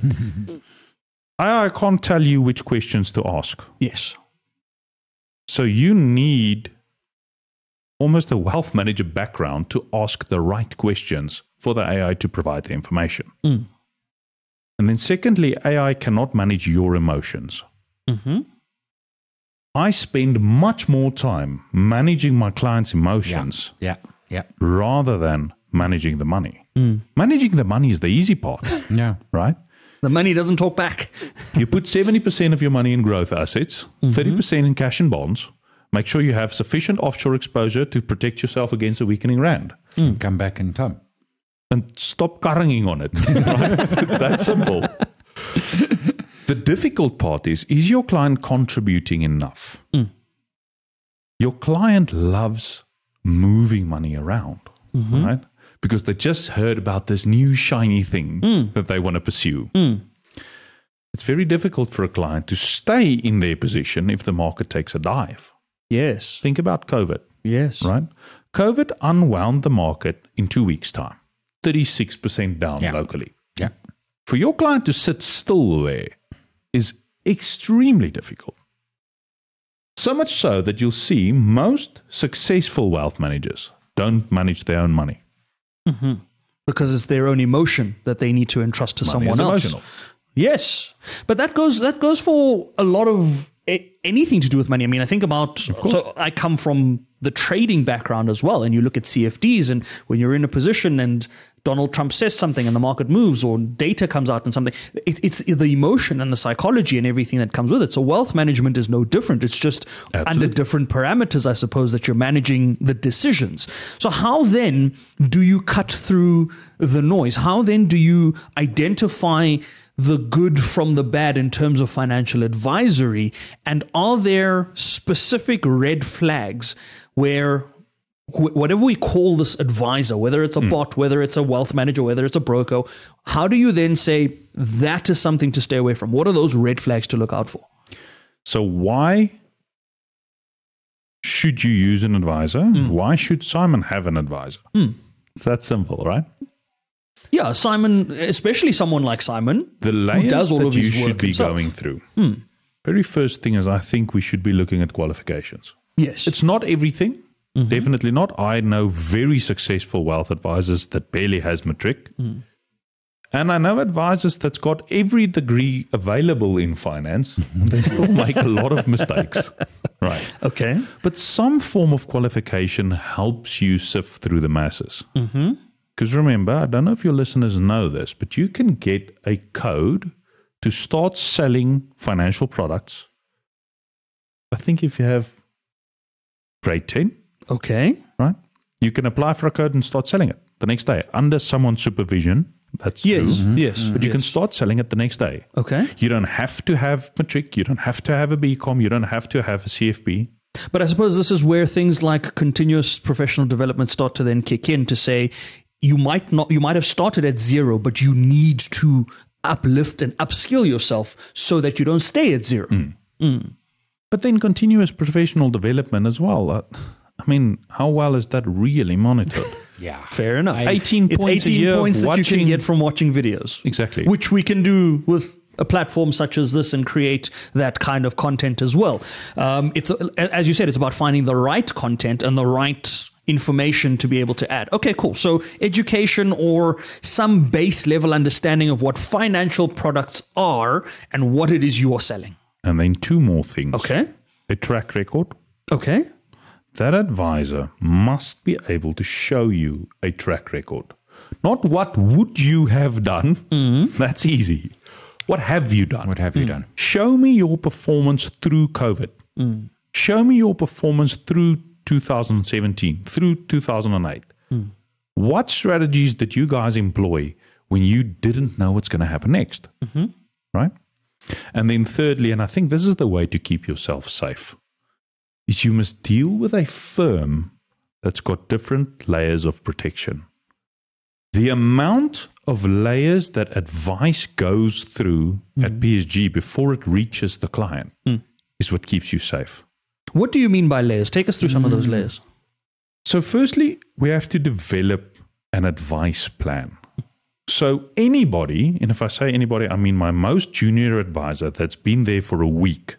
C: A I can't tell you which questions to ask.
D: Yes.
C: So you need almost a wealth manager background to ask the right questions for the A I to provide the information.
D: Mm.
C: And then secondly, A I cannot manage your emotions.
D: Mm-hmm.
C: I spend much more time managing my clients' emotions
E: yeah, yeah, yeah.
C: rather than managing the money.
D: Mm.
C: Managing the money is the easy part.
E: Yeah.
C: Right?
D: The money doesn't talk back.
C: You put seventy percent of your money in growth assets, mm-hmm. thirty percent in cash and bonds. Make sure you have sufficient offshore exposure to protect yourself against a weakening rand.
E: Mm. Come back in time.
C: And stop carrying on it. Right? It's that simple. The difficult part is, is your client contributing enough?
D: Mm.
C: Your client loves moving money around,
D: mm-hmm.
C: right? Because they just heard about this new shiny thing
D: mm.
C: that they want to pursue.
D: Mm.
C: It's very difficult for a client to stay in their position if the market takes a dive.
D: Yes.
C: Think about COVID.
D: Yes.
C: Right? COVID unwound the market in two weeks' time. thirty-six percent down
E: yeah.
C: locally.
E: Yeah.
C: For your client to sit still there is extremely difficult. So much so that you'll see most successful wealth managers don't manage their own money.
D: Mm-hmm. Because it's their own emotion that they need to entrust to
C: Money
D: someone
C: is
D: else.
C: Emotional.
D: Yes. But that goes that goes for a lot of a- anything to do with money. I mean, I think about, so I come from the trading background as well, and you look at C F Ds, and when you're in a position and Donald Trump says something and the market moves, or data comes out and something, it, it's the emotion and the psychology and everything that comes with it. So wealth management is no different. It's just
C: Absolutely.
D: under different parameters, I suppose, that you're managing the decisions. So how then do you cut through the noise? How then do you identify the good from the bad in terms of financial advisory? And are there specific red flags where wh- whatever we call this advisor, whether it's a mm. bot, whether it's a wealth manager, whether it's a broker, how do you then say that is something to stay away from? What are those red flags to look out for?
C: So why should you use an advisor? Mm. Why should Simon have an advisor?
D: Mm.
C: It's that simple, right?
D: Yeah, Simon, especially someone like Simon,
C: the layers
D: who does all
C: that
D: of
C: you
D: his
C: should
D: work
C: be
D: himself.
C: going through.
D: Mm.
C: Very first thing is, I think we should be looking at qualifications.
D: Yes.
C: It's not everything. Mm-hmm. Definitely not. I know very successful wealth advisors that barely has matric.
D: Mm.
C: And I know advisors that's got every degree available in finance, and they still make a lot of mistakes. Right.
D: Okay.
C: But some form of qualification helps you sift through the masses.
D: Mm-hmm.
C: Because remember, I don't know if your listeners know this, but you can get a code to start selling financial products. I think if you have grade ten,
D: Okay.
C: right? You can apply for a code and start selling it the next day under someone's supervision. That's
D: Yes.
C: true.
D: Mm-hmm. Yes.
C: But you
D: yes.
C: can start selling it the next day.
D: Okay.
C: You don't have to have matric. You don't have to have a B COM. You don't have to have a C F B.
D: But I suppose this is where things like continuous professional development start to then kick in to say you might not, you might have started at zero, but you need to uplift and upskill yourself so that you don't stay at zero.
C: Mm.
D: Mm.
C: But then continuous professional development as well. Uh, I mean, how well is that really monitored?
E: Yeah.
D: Fair enough.
C: eighteen
D: it's
C: points a
D: eighteen
C: year of
D: points that you can
C: watching-
D: get from watching videos.
C: Exactly.
D: Which we can do with a platform such as this and create that kind of content as well. Um, it's as you said, it's about finding the right content and the right information to be able to add. Okay, cool. So education or some base level understanding of what financial products are and what it is you're selling.
C: And then two more things.
D: Okay.
C: A track record.
D: Okay.
C: That advisor must be able to show you a track record. Not what would you have done. Mm-hmm. That's easy. What have you done?
E: What have you done?
C: Show me your performance through COVID.
D: Mm.
C: Show me your performance through two thousand seventeen, through two thousand eight.
D: Mm.
C: What strategies did you guys employ when you didn't know what's going to happen next?
D: Mm-hmm.
C: Right? And then thirdly, and I think this is the way to keep yourself safe, is you must deal with a firm that's got different layers of protection. The amount of layers that advice goes through mm. at P S G before it reaches the client mm. is what keeps you safe.
D: What do you mean by layers? Take us through some mm. of those layers.
C: So firstly, we have to develop an advice plan. So anybody, and if I say anybody, I mean my most junior advisor that's been there for a week,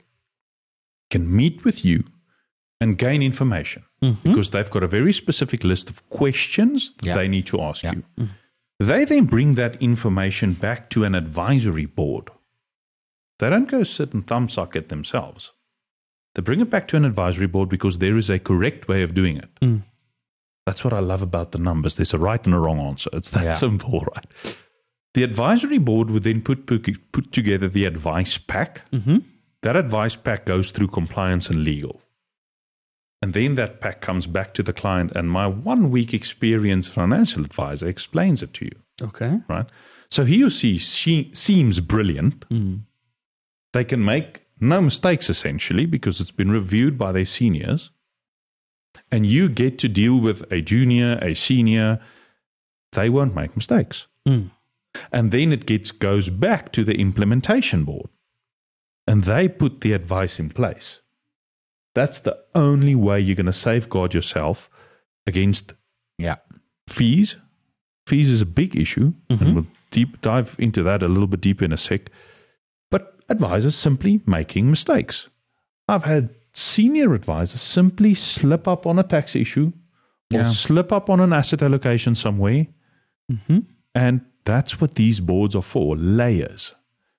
C: can meet with you and gain information mm-hmm. because they've got a very specific list of questions that
E: yeah.
C: they need to ask
E: yeah.
C: you.
D: Mm.
C: They then bring that information back to an advisory board. They don't go sit and thumbsuck it themselves. They bring it back to an advisory board because there is a correct way of doing it.
D: Mm.
C: That's what I love about the numbers. There's a right and a wrong answer. It's that
E: yeah.
C: simple, right? The advisory board would then put, put, put together the advice pack.
D: Mm-hmm.
C: That advice pack goes through compliance and legal. And then that pack comes back to the client, and my one week experience financial advisor explains it to you.
D: Okay.
C: Right? So he or she, she seems brilliant.
D: Mm.
C: They can make no mistakes, essentially, because it's been reviewed by their seniors. And you get to deal with a junior, a senior. They won't make mistakes.
D: Mm.
C: And then it gets goes back to the implementation board. And they put the advice in place. That's the only way you're going to safeguard yourself against
E: yeah.
C: fees. Fees is a big issue,
D: Mm-hmm.
C: and we'll deep dive into that a little bit deeper in a sec. But advisors simply making mistakes. I've had senior advisors simply slip up on a tax issue or
E: Yeah.
C: slip up on an asset allocation somewhere.
D: Mm-hmm.
C: And that's what these boards are for, layers.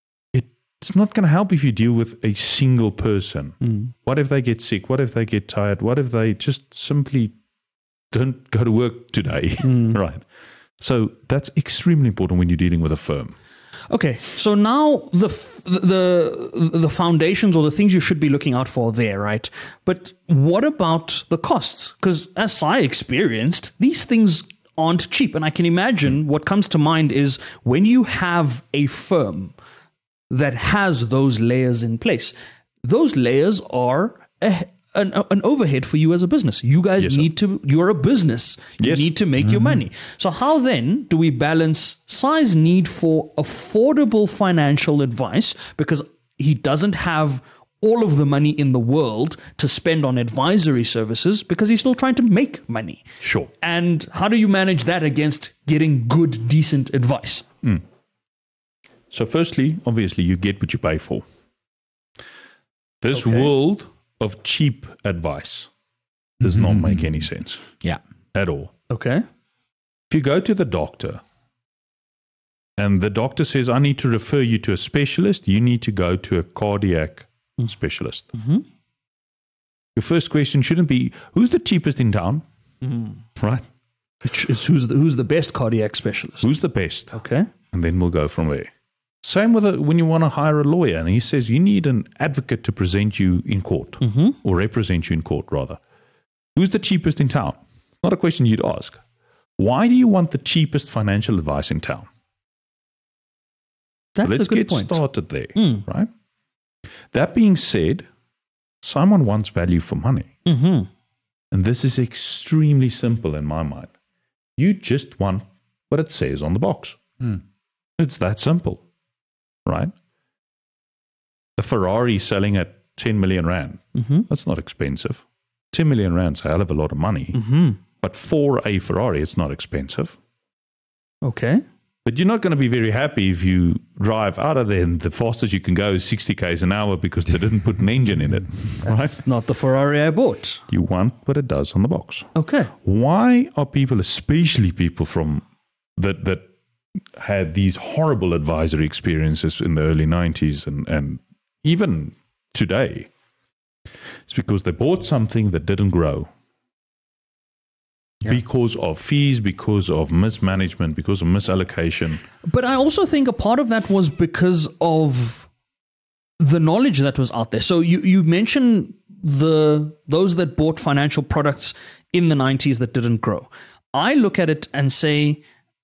C: It's not going to help if you deal with a single person.
D: Mm.
C: What if they get sick? What if they get tired? What if they just simply don't go to work today?
D: Mm.
C: Right. So that's extremely important when you're dealing with a firm.
D: Okay, so now the f- the the foundations or the things you should be looking out for there, right? But what about the costs? Because as I experienced, these things aren't cheap, and I can imagine what comes to mind is when you have a firm that has those layers in place. Those layers are a, an, an overhead for you as a business. You guys
C: Yes, sir.
D: need to, you're a business. You
C: Yes.
D: need to make your money. So how then do we balance Sai's need for affordable financial advice, because he doesn't have all of the money in the world to spend on advisory services because he's still trying to make money.
C: Sure.
D: And how do you manage that against getting good, decent advice?
C: Mm. So firstly, obviously, you get what you pay for. This
D: Okay.
C: world of cheap advice does not make any sense
E: Yeah.
C: at all.
D: Okay.
C: If you go to the doctor and the doctor says, I need to refer you to a specialist, you need to go to a cardiac specialist.
D: Mm-hmm.
C: Your first question shouldn't be, who's the cheapest in town?
D: Mm-hmm.
C: Right?
D: It's, it's who's the who's the best cardiac specialist?
C: Who's the best?
D: Okay.
C: And then we'll go from there. Same with a, when you want to hire a lawyer and he says you need an advocate to present you in court
D: Mm-hmm.
C: or represent you in court, rather. Who's the cheapest in town? Not a question you'd ask. Why do you want the cheapest financial advice in town?
D: That's
C: so let's
D: a good
C: get
D: point.
C: started there,
D: Mm.
C: right? That being said, someone wants value for money.
D: Mm-hmm.
C: And this is extremely simple in my mind. You just want what it says on the box.
E: Mm.
C: It's that simple, right? A Ferrari selling at ten million rand,
D: Mm-hmm.
C: that's not expensive. ten million rands, a hell of a lot of money.
D: Mm-hmm.
C: But for a Ferrari, it's not expensive.
D: Okay.
C: But you're not going to be very happy if you drive out of there and the fastest you can go is sixty kays an hour because they didn't put an engine in it.
D: That's
C: Right?
D: not the Ferrari I bought.
C: You want what it does on the box.
D: Okay.
C: Why are people, especially people from that that had these horrible advisory experiences in the early nineties and, and even today, it's because they bought something that didn't grow.
E: Yeah.
C: Because of fees, because of mismanagement, because of misallocation.
D: But I also think a part of that was because of the knowledge that was out there. So you, you mentioned the those that bought financial products in the nineties that didn't grow. I look at it and say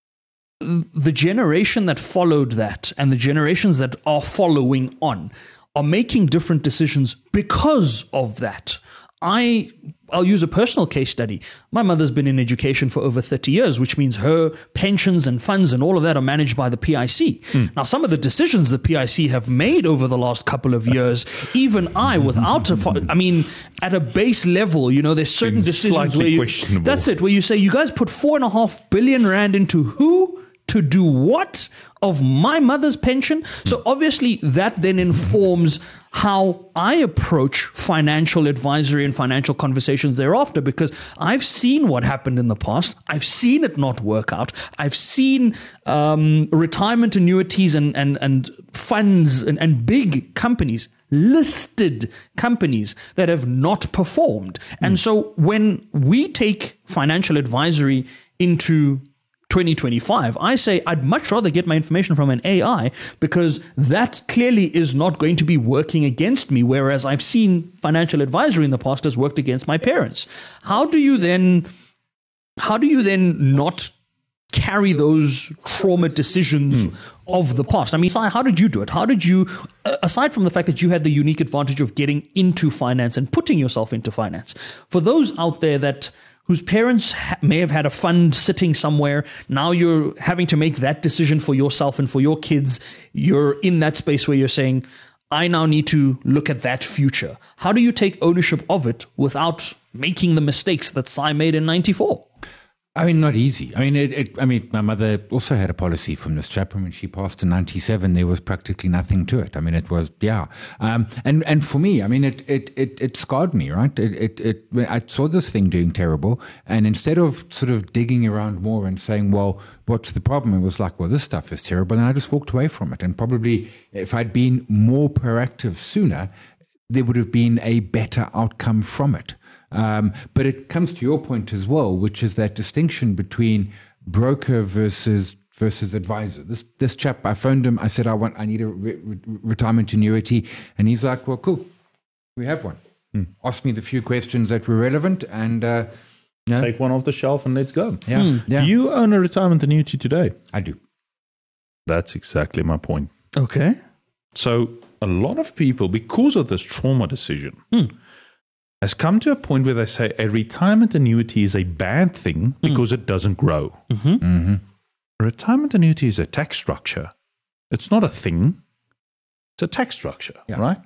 D: the generation that followed that and the generations that are following on are making different decisions because of that. I, I'll use a personal case study. My mother's been in education for over thirty years, which means her pensions and funds and all of that are managed by the P I C. Mm. Now, some of the decisions the P I C have made over the last couple of years, even I, without a, I mean, at a base level, you know, there's certain
C: It's
D: decisions
C: slightly
D: where you,
C: questionable.
D: that's it, where you say, you guys put four and a half billion rand into who? To do what? Of my mother's pension? So obviously that then informs how I approach financial advisory and financial conversations thereafter, because I've seen what happened in the past. I've seen it not work out. I've seen um, retirement annuities and, and, and funds and, and big companies, listed companies that have not performed. And so when we take financial advisory into twenty twenty-five, I say I'd much rather get my information from an A I because that clearly is not going to be working against me, whereas I've seen financial advisory in the past has worked against my parents. How do you then, how do you then not carry those trauma decisions hmm. of the past? I mean, Si, how did you do it? How did you, aside from the fact that you had the unique advantage of getting into finance and putting yourself into finance, for those out there that whose parents ha- may have had a fund sitting somewhere. Now you're having to make that decision for yourself and for your kids. You're in that space where you're saying, I now need to look at that future. How do you take ownership of it without making the mistakes that Si made in ninety-four?
E: I mean, not easy. I mean, it, it, I mean, my mother also had a policy from this chap, and when she passed in ninety-seven, there was practically nothing to it. I mean, it was, yeah. Um, and, and for me, I mean, it, it, it, it scarred me, right? It, it, it, I saw this thing doing terrible. And instead of sort of digging around more and saying, well, what's the problem? It was like, well, this stuff is terrible. And I just walked away from it. And probably if I'd been more proactive sooner, there would have been a better outcome from it. Um, but it comes to your point as well, which is that distinction between broker versus versus advisor. This this chap, I phoned him. I said, I want, I need a re- re- retirement annuity, and he's like, well, cool, we have one. Hmm. Asked me the few questions that were relevant, and uh, you know,
C: take one off the shelf and let's go.
E: Yeah, hmm. yeah.
C: Do you own a retirement annuity today?
E: I do.
C: That's exactly my point.
D: Okay.
C: So a lot of people, because of this trauma decision,
D: Hmm.
C: has come to a point where they say a retirement annuity is a bad thing because mm. it doesn't grow.
D: Mm-hmm.
E: Mm-hmm.
C: A retirement annuity is a tax structure. It's not a thing. It's a tax structure,
E: yeah.
C: right?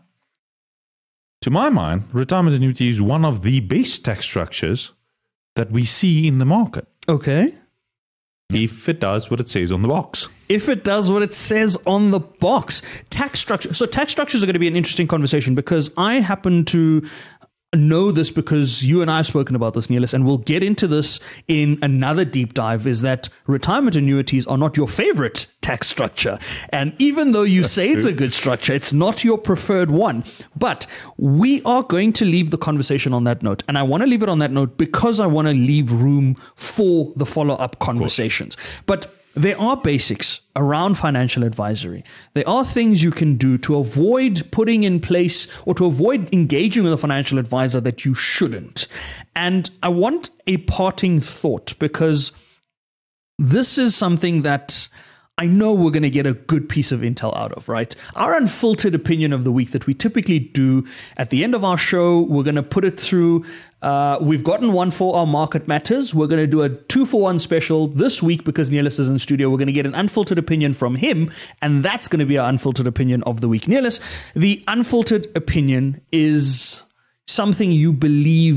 C: To my mind, retirement annuity is one of the best tax structures that we see in the market.
D: Okay.
C: If it does what it says on the box.
D: If it does what it says on the box. Tax structure. So tax structures are going to be an interesting conversation because I happen to know this because you and I have spoken about this, Neelis, and we'll get into this in another deep dive, is that retirement annuities are not your favorite tax structure. And even though you That's say true. It's a good structure, it's not your preferred one. But we are going to leave the conversation on that note. And I want to leave it on that note because I want to leave room for the follow-up conversations. But there are basics around financial advisory. There are things you can do to avoid putting in place or to avoid engaging with a financial advisor that you shouldn't. And I want a parting thought because this is something that I know we're going to get a good piece of intel out of, right? Our unfiltered opinion of the week that we typically do at the end of our show, we're going to put it through. Uh, we've gotten one for our Market Matters. We're going to do a two for one special this week because Neelis is in studio. We're going to get an unfiltered opinion from him, and that's going to be our unfiltered opinion of the week. Neelis, the unfiltered opinion is something you believe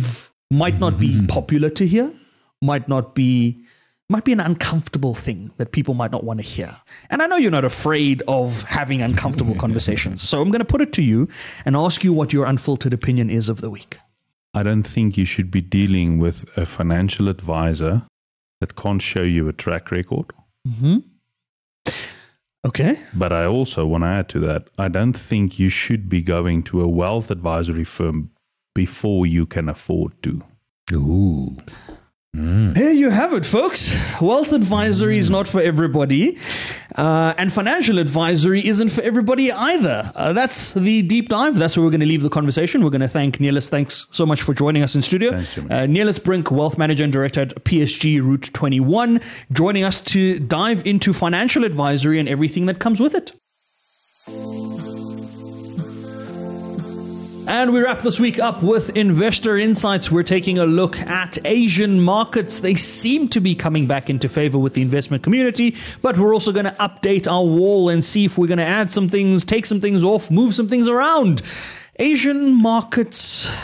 D: might not be popular to hear, might not be might be an uncomfortable thing that people might not want to hear. And I know you're not afraid of having uncomfortable conversations. So I'm going to put it to you and ask you what your unfiltered opinion is of the week.
C: I don't think you should be dealing with a financial advisor that can't show you a track record.
D: Mm-hmm. Okay.
C: But I also want to add to that, I don't think you should be going to a wealth advisory firm before you can afford to.
E: Ooh.
D: Mm. There you have it, folks. Wealth advisory mm. is not for everybody, uh, and financial advisory isn't for everybody either. Uh, that's the deep dive. That's where we're going to leave the conversation. We're going to thank Neelis. Thanks so much for joining us in studio.
C: Thanks, Jimmy.
D: Uh, Neelis Brink, Wealth Manager and Director at P S G Route twenty-one, joining us to dive into financial advisory and everything that comes with it. And we wrap this week up with Investor Insights. We're taking a look at Asian markets. They seem to be coming back into favor with the investment community, but we're also going to update our wall and see if we're going to add some things, take some things off, move some things around. Asian markets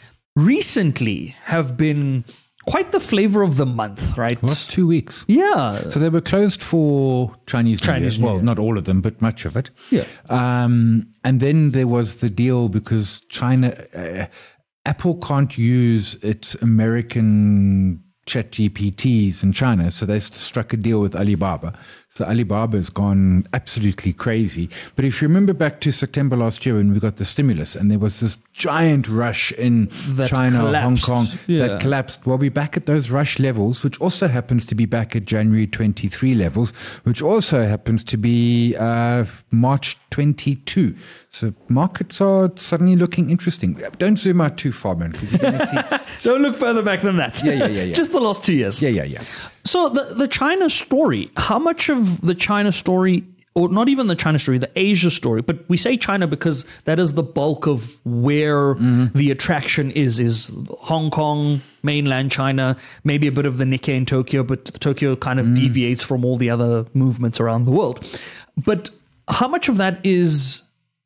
D: recently have been quite the flavor of the month, right?
E: Last two weeks.
D: Yeah.
E: So they were closed for Chinese New
D: Chinese
E: Year.
D: New
E: Well,
D: Year.
E: not all of them, but much of it.
D: Yeah.
E: Um, and then there was the deal because China, uh, Apple can't use its American Chat G P Ts in China, so they struck a deal with Alibaba. So Alibaba's gone absolutely crazy. But if you remember back to September last year when we got the stimulus and there was this giant rush in
D: That
E: China,
D: collapsed.
E: Hong Kong,
D: Yeah.
E: that collapsed. Well, we're back at those rush levels, which also happens to be back at January twenty-three levels, which also happens to be uh, March twenty-two. So markets are suddenly looking interesting. Don't zoom out too far, man, because you're going to see...
D: Don't look further back than that.
E: Yeah, yeah, yeah, yeah.
D: Just the last two years.
E: Yeah, yeah, yeah.
D: So the, the China story, how much of the China story, or not even the China story, the Asia story, but we say China because that is the bulk of where mm-hmm. the attraction is, is Hong Kong, mainland China, maybe a bit of the Nikkei in Tokyo, but Tokyo kind of mm. deviates from all the other movements around the world. But how much of that is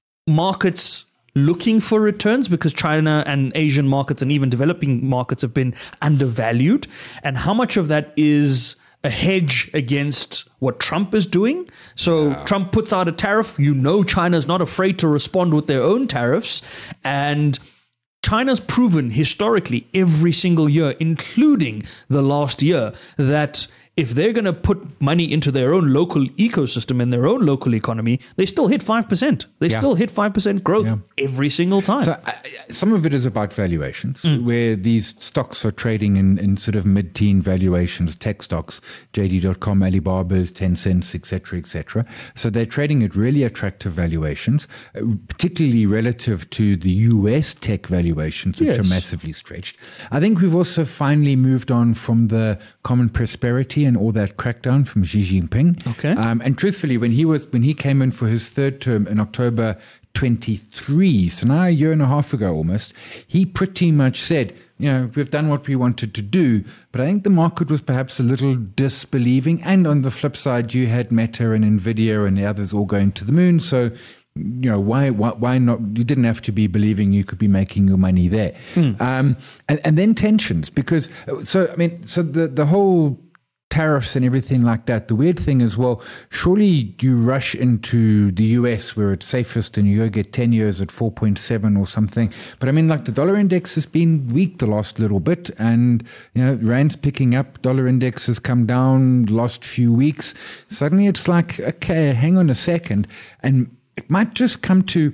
D: markets looking for returns because China and Asian markets and even developing markets have been undervalued? And how much of that is a hedge against what Trump is doing? So yeah. Trump puts out a tariff. You know, China's not afraid to respond with their own tariffs. And China's proven historically every single year, including the last year, that if they're going to put money into their own local ecosystem and their own local economy, they still hit five percent. They yeah. still hit five percent growth yeah. every single time.
E: So uh, some of it is about valuations, mm. where these stocks are trading in, in sort of mid-teen valuations, tech stocks, J D dot com, Alibaba's, Tencent, et cetera, et cetera. So they're trading at really attractive valuations, uh, particularly relative to the U S tech valuations, which
D: yes.
E: are massively stretched. I think we've also finally moved on from the common prosperity and all that crackdown from Xi Jinping.
D: Okay.
E: Um, and truthfully, when he was when he came in for his third term in October twenty-three, so now a year and a half ago almost, he pretty much said, you know, we've done what we wanted to do. But I think the market was perhaps a little disbelieving. And on the flip side, you had Meta and Nvidia and the others all going to the moon. So, you know, why, why, why not? You didn't have to be believing you could be making your money there. Mm. Um, and, and then tensions, because, so, I mean, so the, the whole tariffs and everything like that. The weird thing is, well, surely you rush into the U S where it's safest and you go get ten years at four point seven or something. But I mean, like the dollar index has been weak the last little bit and, you know, Rand's picking up, dollar index has come down last few weeks. Suddenly it's like, okay, hang on a second. And it might just come to,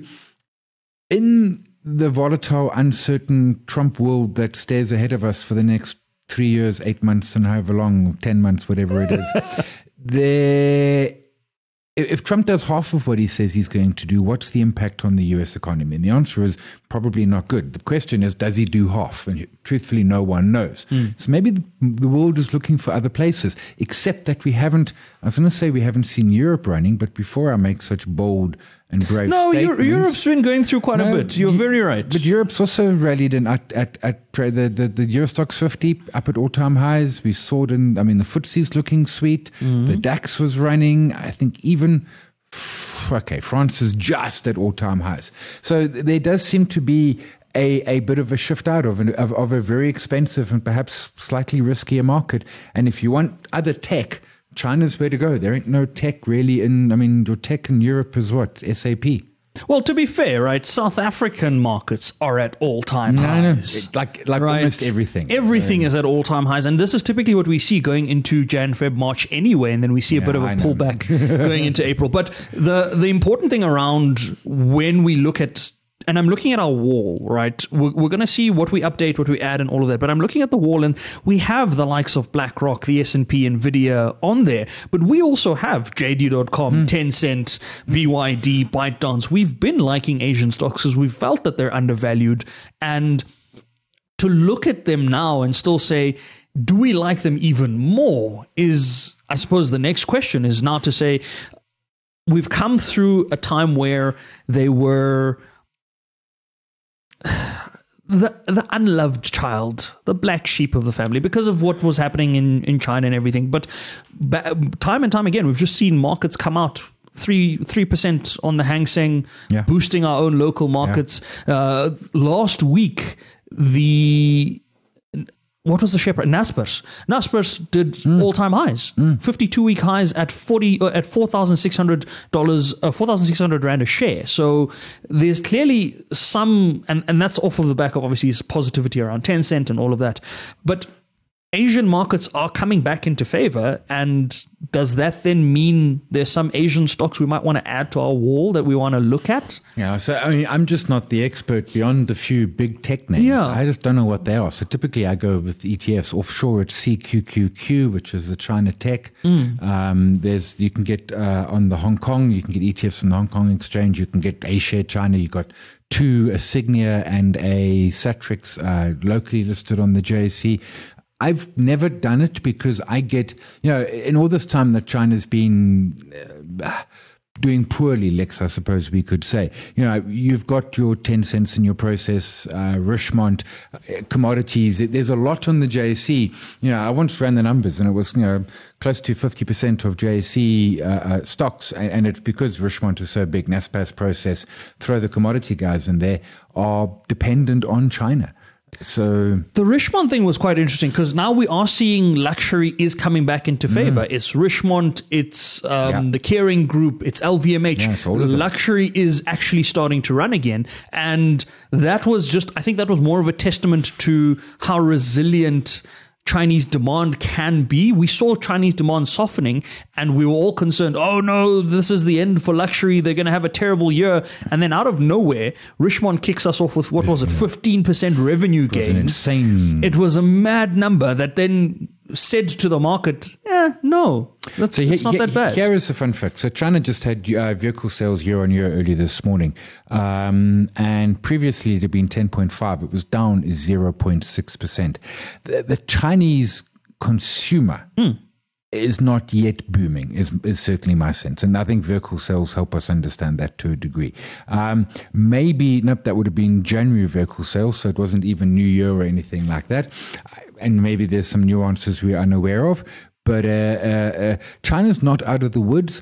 E: in the volatile, uncertain Trump world that stares ahead of us for the next three years, eight months, and however long, ten months, whatever it is. there, if Trump does half of what he says he's going to do, what's the impact on the U S economy? And the answer is probably not good. The question is, does he do half? And truthfully, no one knows. Mm. So maybe the, the world is looking for other places, except that we haven't, I was going to say we haven't seen Europe running, but before I make such bold and brave
D: no,
E: statements.
D: No, Europe's been going through quite no, a bit. You're you, very right.
E: But Europe's also rallied in at at, at the, the the Eurostoxx fifty up at all time highs. We saw it in. I mean, the F T S E's looking sweet. Mm-hmm. The DAX was running. I think even okay, France is just at all time highs. So there does seem to be a, a bit of a shift out of, an, of of a very expensive and perhaps slightly riskier market. And if you want other tech, China's where to go. There ain't no tech really in, I mean, your tech in Europe is what? S A P.
D: Well, to be fair, right, South African markets are at all-time
E: No, no,
D: highs.
E: it- like like
D: right?
E: almost everything.
D: Everything is at all-time highs, and this is typically what we see going into Jan, Feb, March anyway, and then we see a
E: Yeah,
D: bit of a
E: I know.
D: pullback going into April. But the the important thing around when we look at, and I'm looking at our wall, right? We're, we're going to see what we update, what we add, and all of that. But I'm looking at the wall, and we have the likes of BlackRock, the S and P, Nvidia on there. But we also have J D dot com, Tencent, B Y D, ByteDance. We've been liking Asian stocks because we've felt that they're undervalued. And to look at them now and still say, do we like them even more is, I suppose, the next question is now to say, we've come through a time where they were the the unloved child, the black sheep of the family, because of what was happening in, in China and everything. But ba- time and time again, we've just seen markets come out three three percent on the Hang Seng,
E: Yeah.
D: boosting our own local markets. Uh, last week, the what was the share price? Naspers. Naspers did
E: Mm.
D: all-time highs, fifty-two week highs at forty uh, at four thousand six hundred dollars, uh, four thousand six hundred rand a share. So there's clearly some, and and that's off of the back of obviously positivity around Tencent and all of that. But Asian markets are coming back into favor, and does that then mean there's some Asian stocks we might want to add to our wall that we want to look at?
E: Yeah, so I mean, I'm just not the expert beyond the few big tech names.
D: Yeah.
E: I just don't know what they are. So typically I go with E T Fs. Offshore, it's C Q Q Q, which is the China tech.
D: Mm.
E: Um, there's you can get uh, on the Hong Kong, you can get E T Fs on the Hong Kong exchange. You can get A Share China. You got two, a Signia and a Satrix uh, locally listed on the J S C. I've never done it because I get, you know, in all this time that China's been uh, doing poorly, Lex, I suppose we could say, you know, you've got your ten cents in your process, uh, Richemont, uh, commodities. There's a lot on the J S C. You know, I once ran the numbers and it was, you know, close to fifty percent of J S C uh, uh, stocks. And, and it's because Richemont is so big, Naspers process, throw the commodity guys in there, are dependent on China. So
D: The Richemont thing was quite interesting because now we are seeing luxury is coming back into favor.
E: Mm.
D: It's Richemont, it's um,
E: Yeah.
D: the Kering Group, it's L V M H.
E: Yeah, it's all of them.
D: Luxury is actually starting to run again. And that was just, I think that was more of a testament to how resilient Chinese demand can be. We saw Chinese demand softening and we were all concerned, oh no, this is the end for luxury. They're going to have a terrible year. And then out of nowhere, Richemont kicks us off with, what was it, fifteen percent revenue
E: it was an
D: gains.
E: insane.
D: It was a mad number that then said to the market, yeah, no, that's,
E: So
D: it's
E: he-
D: not
E: he-
D: that bad.
E: Here is a fun fact. So China just had uh, vehicle sales year on year earlier this morning. Um, and previously it had been ten point five. It was down zero point six percent. The, the Chinese consumer is not yet booming, is, is certainly my sense. And I think vehicle sales help us understand that to a degree. Um, maybe, nope, that would have been January vehicle sales, so it wasn't even New Year or anything like that. And maybe there's some nuances we're unaware of. But uh, uh, uh, China's not out of the woods.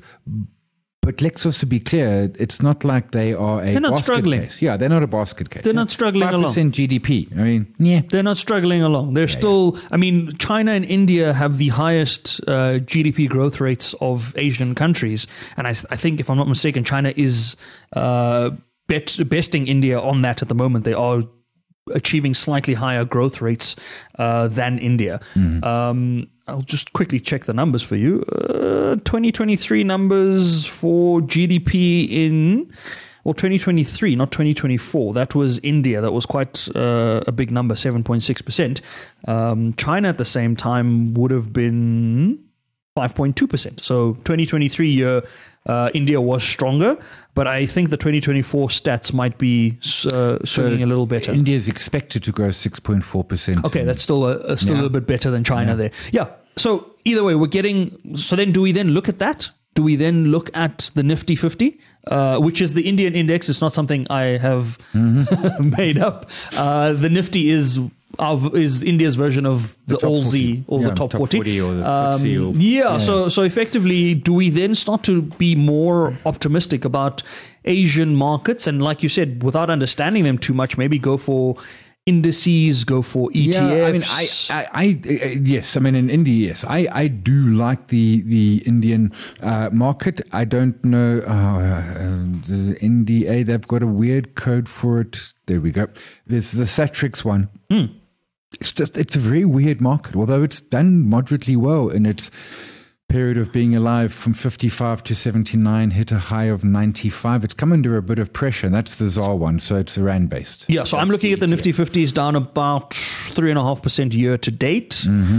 E: But let's also be clear, it's not like they are a
D: They're not
E: basket
D: struggling.
E: case. Yeah, they're not a basket case.
D: They're not struggling along.
E: five percent G D P. I mean, yeah.
D: They're not struggling along. They're still, I mean, China and India have the highest uh, G D P growth rates of Asian countries. And I, I think, if I'm not mistaken, China is uh, bet, besting India on that at the moment. They are achieving slightly higher growth rates uh, than India.
E: Mm-hmm.
D: Um, I'll just quickly check the numbers for you. Uh, twenty twenty-three numbers for G D P in, well, twenty twenty-three, not twenty twenty-four. That was India. That was quite uh, a big number, seven point six percent. Um, China at the same time would have been five point two percent. So twenty twenty-three year, uh, India was stronger, but I think the twenty twenty-four stats might be uh, swinging a little better.
E: India is expected to grow six point four percent.
D: Okay, that's still a, a still a
E: Yeah.
D: little bit better than China
E: Yeah.
D: there. Yeah. So either way, we're getting. So then, do we then look at that? Do we then look at the Nifty fifty, uh, which is the Indian index? It's not something I have
E: Mm-hmm.
D: made up. Uh, the Nifty is of is India's version of the,
E: top
D: All Z
E: forty.
D: or
E: Yeah,
D: the top,
E: top
D: forty.
E: forty or the
D: Um,
E: F T S E or-
D: yeah,
E: yeah.
D: so so effectively, do we then start to be more optimistic about Asian markets? And like you said, without understanding them too much, maybe go for indices, go for E T Fs.
E: Yeah, I mean, I, I, I, uh, yes, I mean, in India, yes, I, I do like the the Indian uh, market. I don't know uh, uh, the N D A. They've got a weird code for it. There we go. There's the Satrix one.
D: Mm.
E: It's just it's a very weird market. Although it's done moderately well in its period of being alive, from fifty-five to seventy-nine, hit a high of ninety-five. It's come under a bit of pressure. That's the Z A R one, so it's Rand based.
D: Yeah, so I'm looking at the Nifty fifty is down about three and a half percent year to date.
E: Mm-hmm.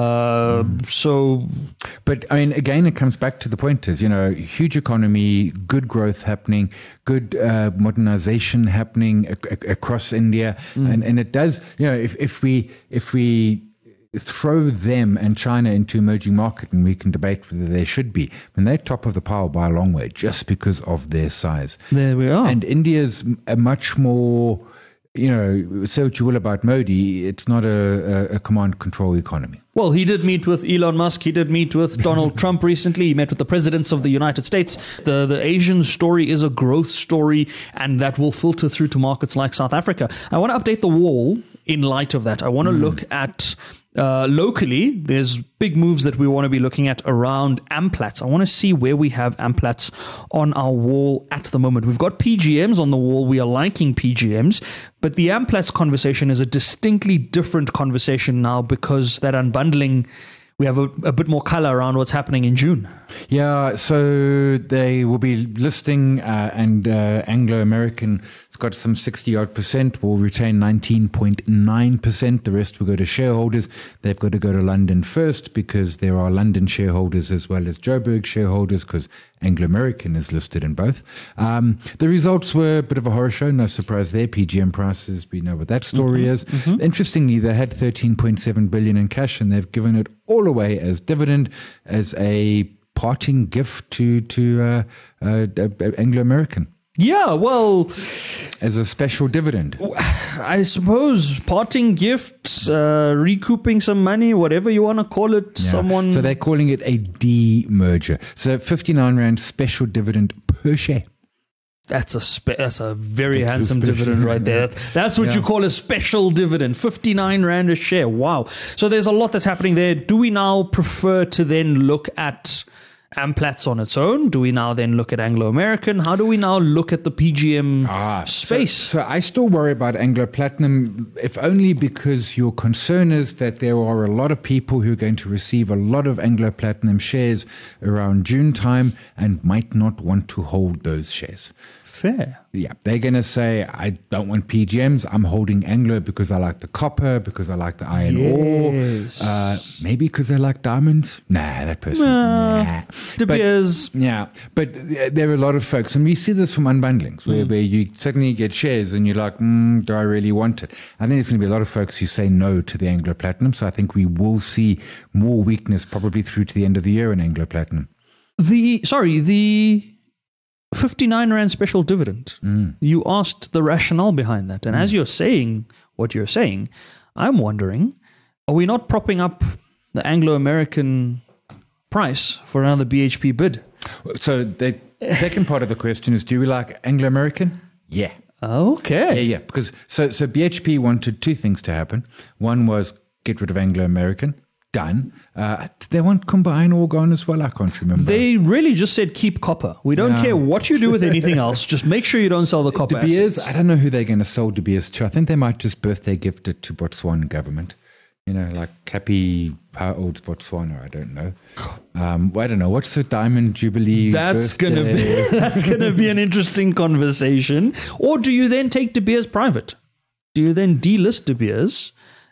D: Uh, mm. So,
E: but I mean, again, it comes back to the point is, you know, huge economy, good growth happening, good uh, modernization happening ac- ac- across India, mm. and and it does, you know, if if we if we throw them and China into emerging market, and we can debate whether they should be. I mean, they're top of the pile by a long way just because of their size.
D: There we are.
E: And India's a much more, you know, say what you will about Modi, it's not a, a, a command control economy.
D: Well, he did meet with Elon Musk. He did meet with Donald Trump recently. He met with the presidents of the United States. The, the Asian story is a growth story, and that will filter through to markets like South Africa. I want to update the wall in light of that. I want to mm. look at Uh, locally, there's big moves that we want to be looking at around Amplats. I want to see where we have Amplats on our wall at the moment. We've got P G Ms on the wall. We are liking P G Ms, but the Amplats conversation is a distinctly different conversation now because that unbundling, we have a, a bit more color around what's happening in June.
E: Yeah, so they will be listing uh, and uh, Anglo-American has got some sixty odd percent, will retain nineteen point nine percent. The rest will go to shareholders. They've got to go to London first because there are London shareholders as well as Joburg shareholders because Anglo-American is listed in both. Um, the results were a bit of a horror show, no surprise there. P G M prices, we know what that story mm-hmm, is. Mm-hmm. Interestingly, they had thirteen point seven billion in cash and they've given it all away as dividend, as a parting gift to to uh, uh, Anglo-American.
D: Yeah, well,
E: as a special dividend.
D: I suppose parting gifts, uh, recouping some money, whatever you want to call it.
E: Yeah.
D: Someone.
E: So they're calling it a de-merger. So fifty-nine rand special dividend per share.
D: That's a spe- that's a very that's handsome a dividend right there. That's, that's what yeah. you call a special dividend. fifty-nine rand a share. Wow. So there's a lot that's happening there. Do we now prefer to then look at Amplats on its own? Do we now then look at Anglo-American? How do we now look at the P G M ah, space?
E: So, so I still worry about Anglo Platinum, if only because your concern is that there are a lot of people who are going to receive a lot of Anglo Platinum shares around June time and might not want to hold those shares.
D: Fair.
E: Yeah, they're going to say, I don't want P G Ms. I'm holding Anglo because I like the copper, because I like the iron yes. ore. Uh, maybe because I like diamonds. Nah, that person. Nah. nah.
D: De Beers.
E: But, yeah, but there are a lot of folks, and we see this from unbundlings, where, mm. where you suddenly get shares and you're like, mm, do I really want it? I think there's going to be a lot of folks who say no to the Anglo Platinum, so I think we will see more weakness probably through to the end of the year in Anglo Platinum.
D: The, sorry, the fifty-nine rand special dividend.
E: Mm.
D: You asked the rationale behind that. And mm. as you're saying what you're saying, I'm wondering, are we not propping up the Anglo-American price for another B H P bid?
E: So the second part of the question is, do we like Anglo-American? Yeah.
D: Okay.
E: Yeah, yeah. Because so, so B H P wanted two things to happen. One was get rid of Anglo-American. Done. Uh, they want combine or gone as well. I can't remember.
D: They really just said keep copper. We don't yeah. care what you do with anything else. Just make sure you don't sell the copper.
E: De Beers,
D: assets.
E: I don't know who they're going to sell De Beers to. I think they might just birthday gift it to Botswana government. You know, like Happy how old's Botswana? I don't know. Um, I don't know. What's the Diamond Jubilee?
D: That's
E: birthday?
D: gonna be that's gonna be an interesting conversation. Or do you then take De Beers private? Do you then delist De Beers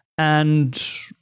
D: and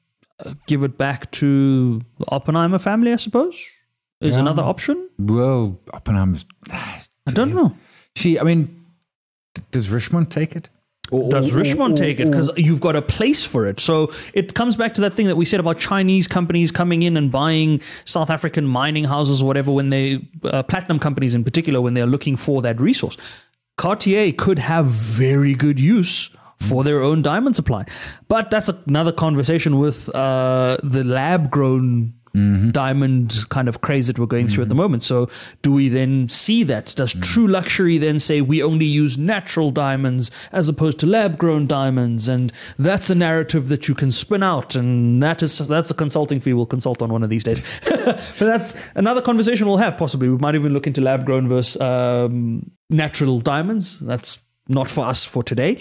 D: give it back to the Oppenheimer family, I suppose, is
E: yeah.
D: another option?
E: Well, Oppenheimer's...
D: I don't know.
E: See, I mean, does Richemont take it?
D: Or, does or, Richemont or, take it? Because you've got a place for it. So it comes back to that thing that we said about Chinese companies coming in and buying South African mining houses or whatever, when they, uh, platinum companies in particular, when they're looking for that resource. Cartier could have very good use for their own diamond supply. But that's another conversation with uh, the lab-grown Mm-hmm. diamond kind of craze that we're going through mm-hmm. at the moment. So do we then see that? Does mm-hmm. True Luxury then say we only use natural diamonds as opposed to lab-grown diamonds? And that's a narrative that you can spin out, and that is that's a consulting fee we'll consult on one of these days. But that's another conversation we'll have possibly. We might even look into lab-grown versus um, natural diamonds. That's not for us for today.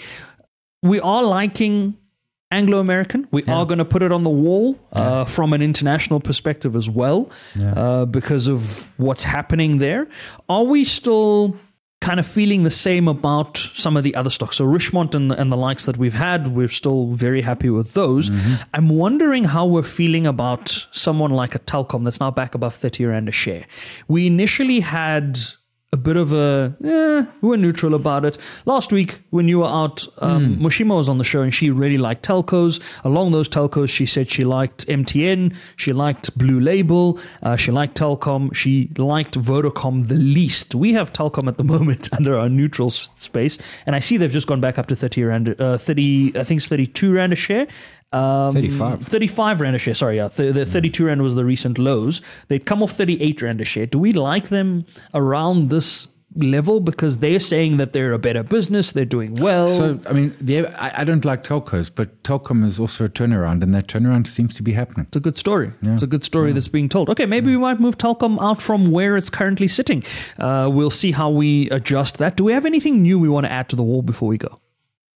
D: We are liking Anglo-American. We yeah. are going to put it on the wall uh, yeah. from an international perspective as well yeah. uh, because of what's happening there. Are we still kind of feeling the same about some of the other stocks? So Richemont and, and the likes that we've had, we're still very happy with those. Mm-hmm. I'm wondering how we're feeling about someone like a Telkom that's now back above thirty rand a share. We initially had a bit of a, eh, we were neutral about it. Last week, when you were out, um, mm. Moshima was on the show and she really liked telcos. Along those telcos, she said she liked M T N, she liked Blue Label, uh, she liked Telkom, she liked Vodacom the least. We have Telkom at the moment under our neutral s- space, and I see they've just gone back up to thirty rand, uh, thirty, I think it's thirty-two rand a share. Um,
E: thirty-five.
D: thirty-five rand a share, sorry, yeah. The, the thirty-two rand was the recent lows. They'd come off thirty-eight rand a share. Do we like them around this level because they're saying that they're a better business, they're doing well?
E: So, I mean, the, I, I don't like telcos, but Telkom is also a turnaround, and that turnaround seems to be happening.
D: It's a good story.
E: Yeah.
D: It's a good story yeah. that's being told. Okay, maybe yeah. we might move Telkom out from where it's currently sitting. Uh, we'll see how we adjust that. Do we have anything new we want to add to the wall before we go?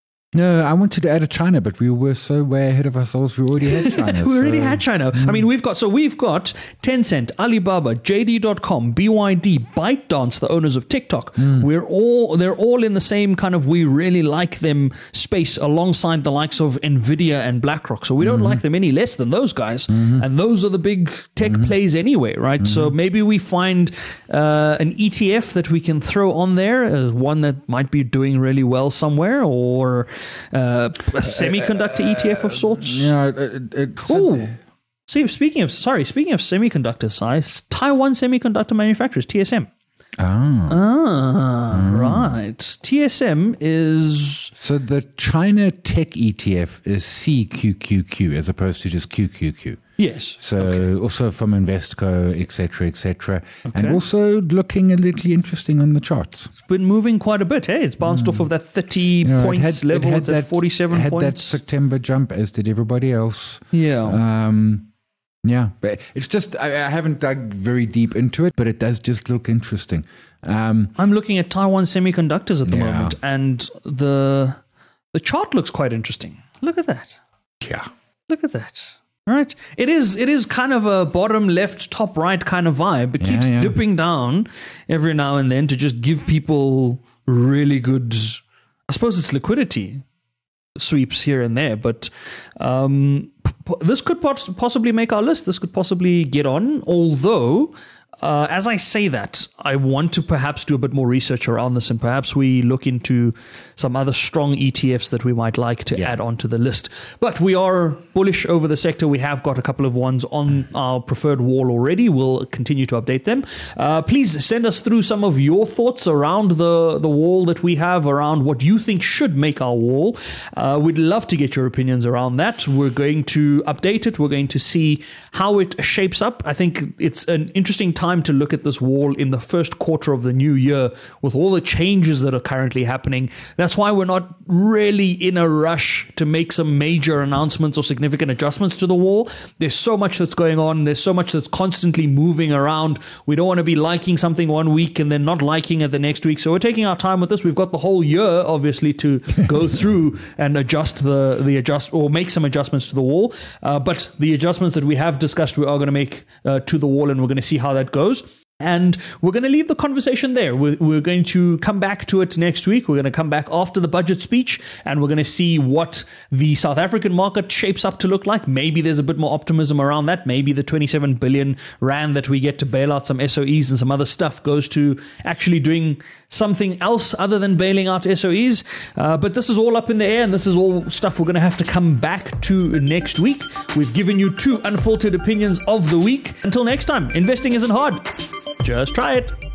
E: No, I wanted to add a China, but we were so way ahead of ourselves. We already had China.
D: we
E: so.
D: already had China. Mm. I mean, we've got, so we've got Tencent, Alibaba, J D dot com, B Y D, ByteDance, the owners of TikTok. Mm. We're all, they're all in the same kind of, we really like them space alongside the likes of Nvidia and BlackRock. So we don't mm-hmm. like them any less than those guys. Mm-hmm. And those are the big tech mm-hmm. plays anyway, right? Mm-hmm. So maybe we find uh, an E T F that we can throw on there as one that might be doing really well somewhere, or Uh, a semiconductor uh, uh, E T F of sorts.
E: Yeah. It, it,
D: Ooh. See, speaking of sorry, speaking of semiconductor size, Taiwan Semiconductor Manufacturers, T S M.
E: Ah,
D: ah mm. right. T S M is
E: so the China Tech E T F is C Q Q Q as opposed to just Q Q Q.
D: Yes.
E: So
D: okay.
E: also from Investco, et cetera, et cetera. Okay. And also looking a little interesting on the charts.
D: It's been moving quite a bit. Hey, it's bounced mm. off of that thirty you know, points had, level. It's at forty-seven
E: it had
D: points.
E: Had that September jump, as did everybody else.
D: Yeah.
E: Um, yeah. But it's just, I, I haven't dug very deep into it, but it does just look interesting. Um,
D: I'm looking at Taiwan Semiconductors at the
E: yeah.
D: moment, and the the chart looks quite interesting. Look at that.
E: Yeah.
D: Look at that. Right, it is. It is kind of a bottom left, top right kind of vibe. It
E: yeah,
D: keeps
E: yeah.
D: dipping down every now and then to just give people really good. I suppose it's liquidity sweeps here and there, but um, p- this could pos- possibly make our list. This could possibly get on. Although, uh, as I say that, I want to perhaps do a bit more research around this, and perhaps we look into some other strong E T Fs that we might like to yeah. add onto the list. But we are bullish over the sector. We have got a couple of ones on our preferred wall already. We'll continue to update them. Uh, please send us through some of your thoughts around the, the wall that we have, around what you think should make our wall. Uh, we'd love to get your opinions around that. We're going to update it. We're going to see how it shapes up. I think it's an interesting time to look at this wall in the first quarter of the new year with all the changes that are currently happening. That's why we're not really in a rush to make some major announcements or significant adjustments to the wall. There's so much that's going on. There's so much that's constantly moving around. We don't want to be liking something one week and then not liking it the next week. So we're taking our time with this. We've got the whole year, obviously, to go through and adjust the, the adjust or make some adjustments to the wall. Uh, but the adjustments that we have discussed, we are going to make uh, to the wall, and we're going to see how that goes. And we're going to leave the conversation there. We're, we're going to come back to it next week. We're going to come back after the budget speech, and we're going to see what the South African market shapes up to look like. Maybe there's a bit more optimism around that. Maybe the twenty-seven billion rand that we get to bail out some S O Es and some other stuff goes to actually doing something else other than bailing out S O Es. Uh, but this is all up in the air, and this is all stuff we're going to have to come back to next week. We've given you two unfiltered opinions of the week. Until next time, investing isn't hard. Just try it.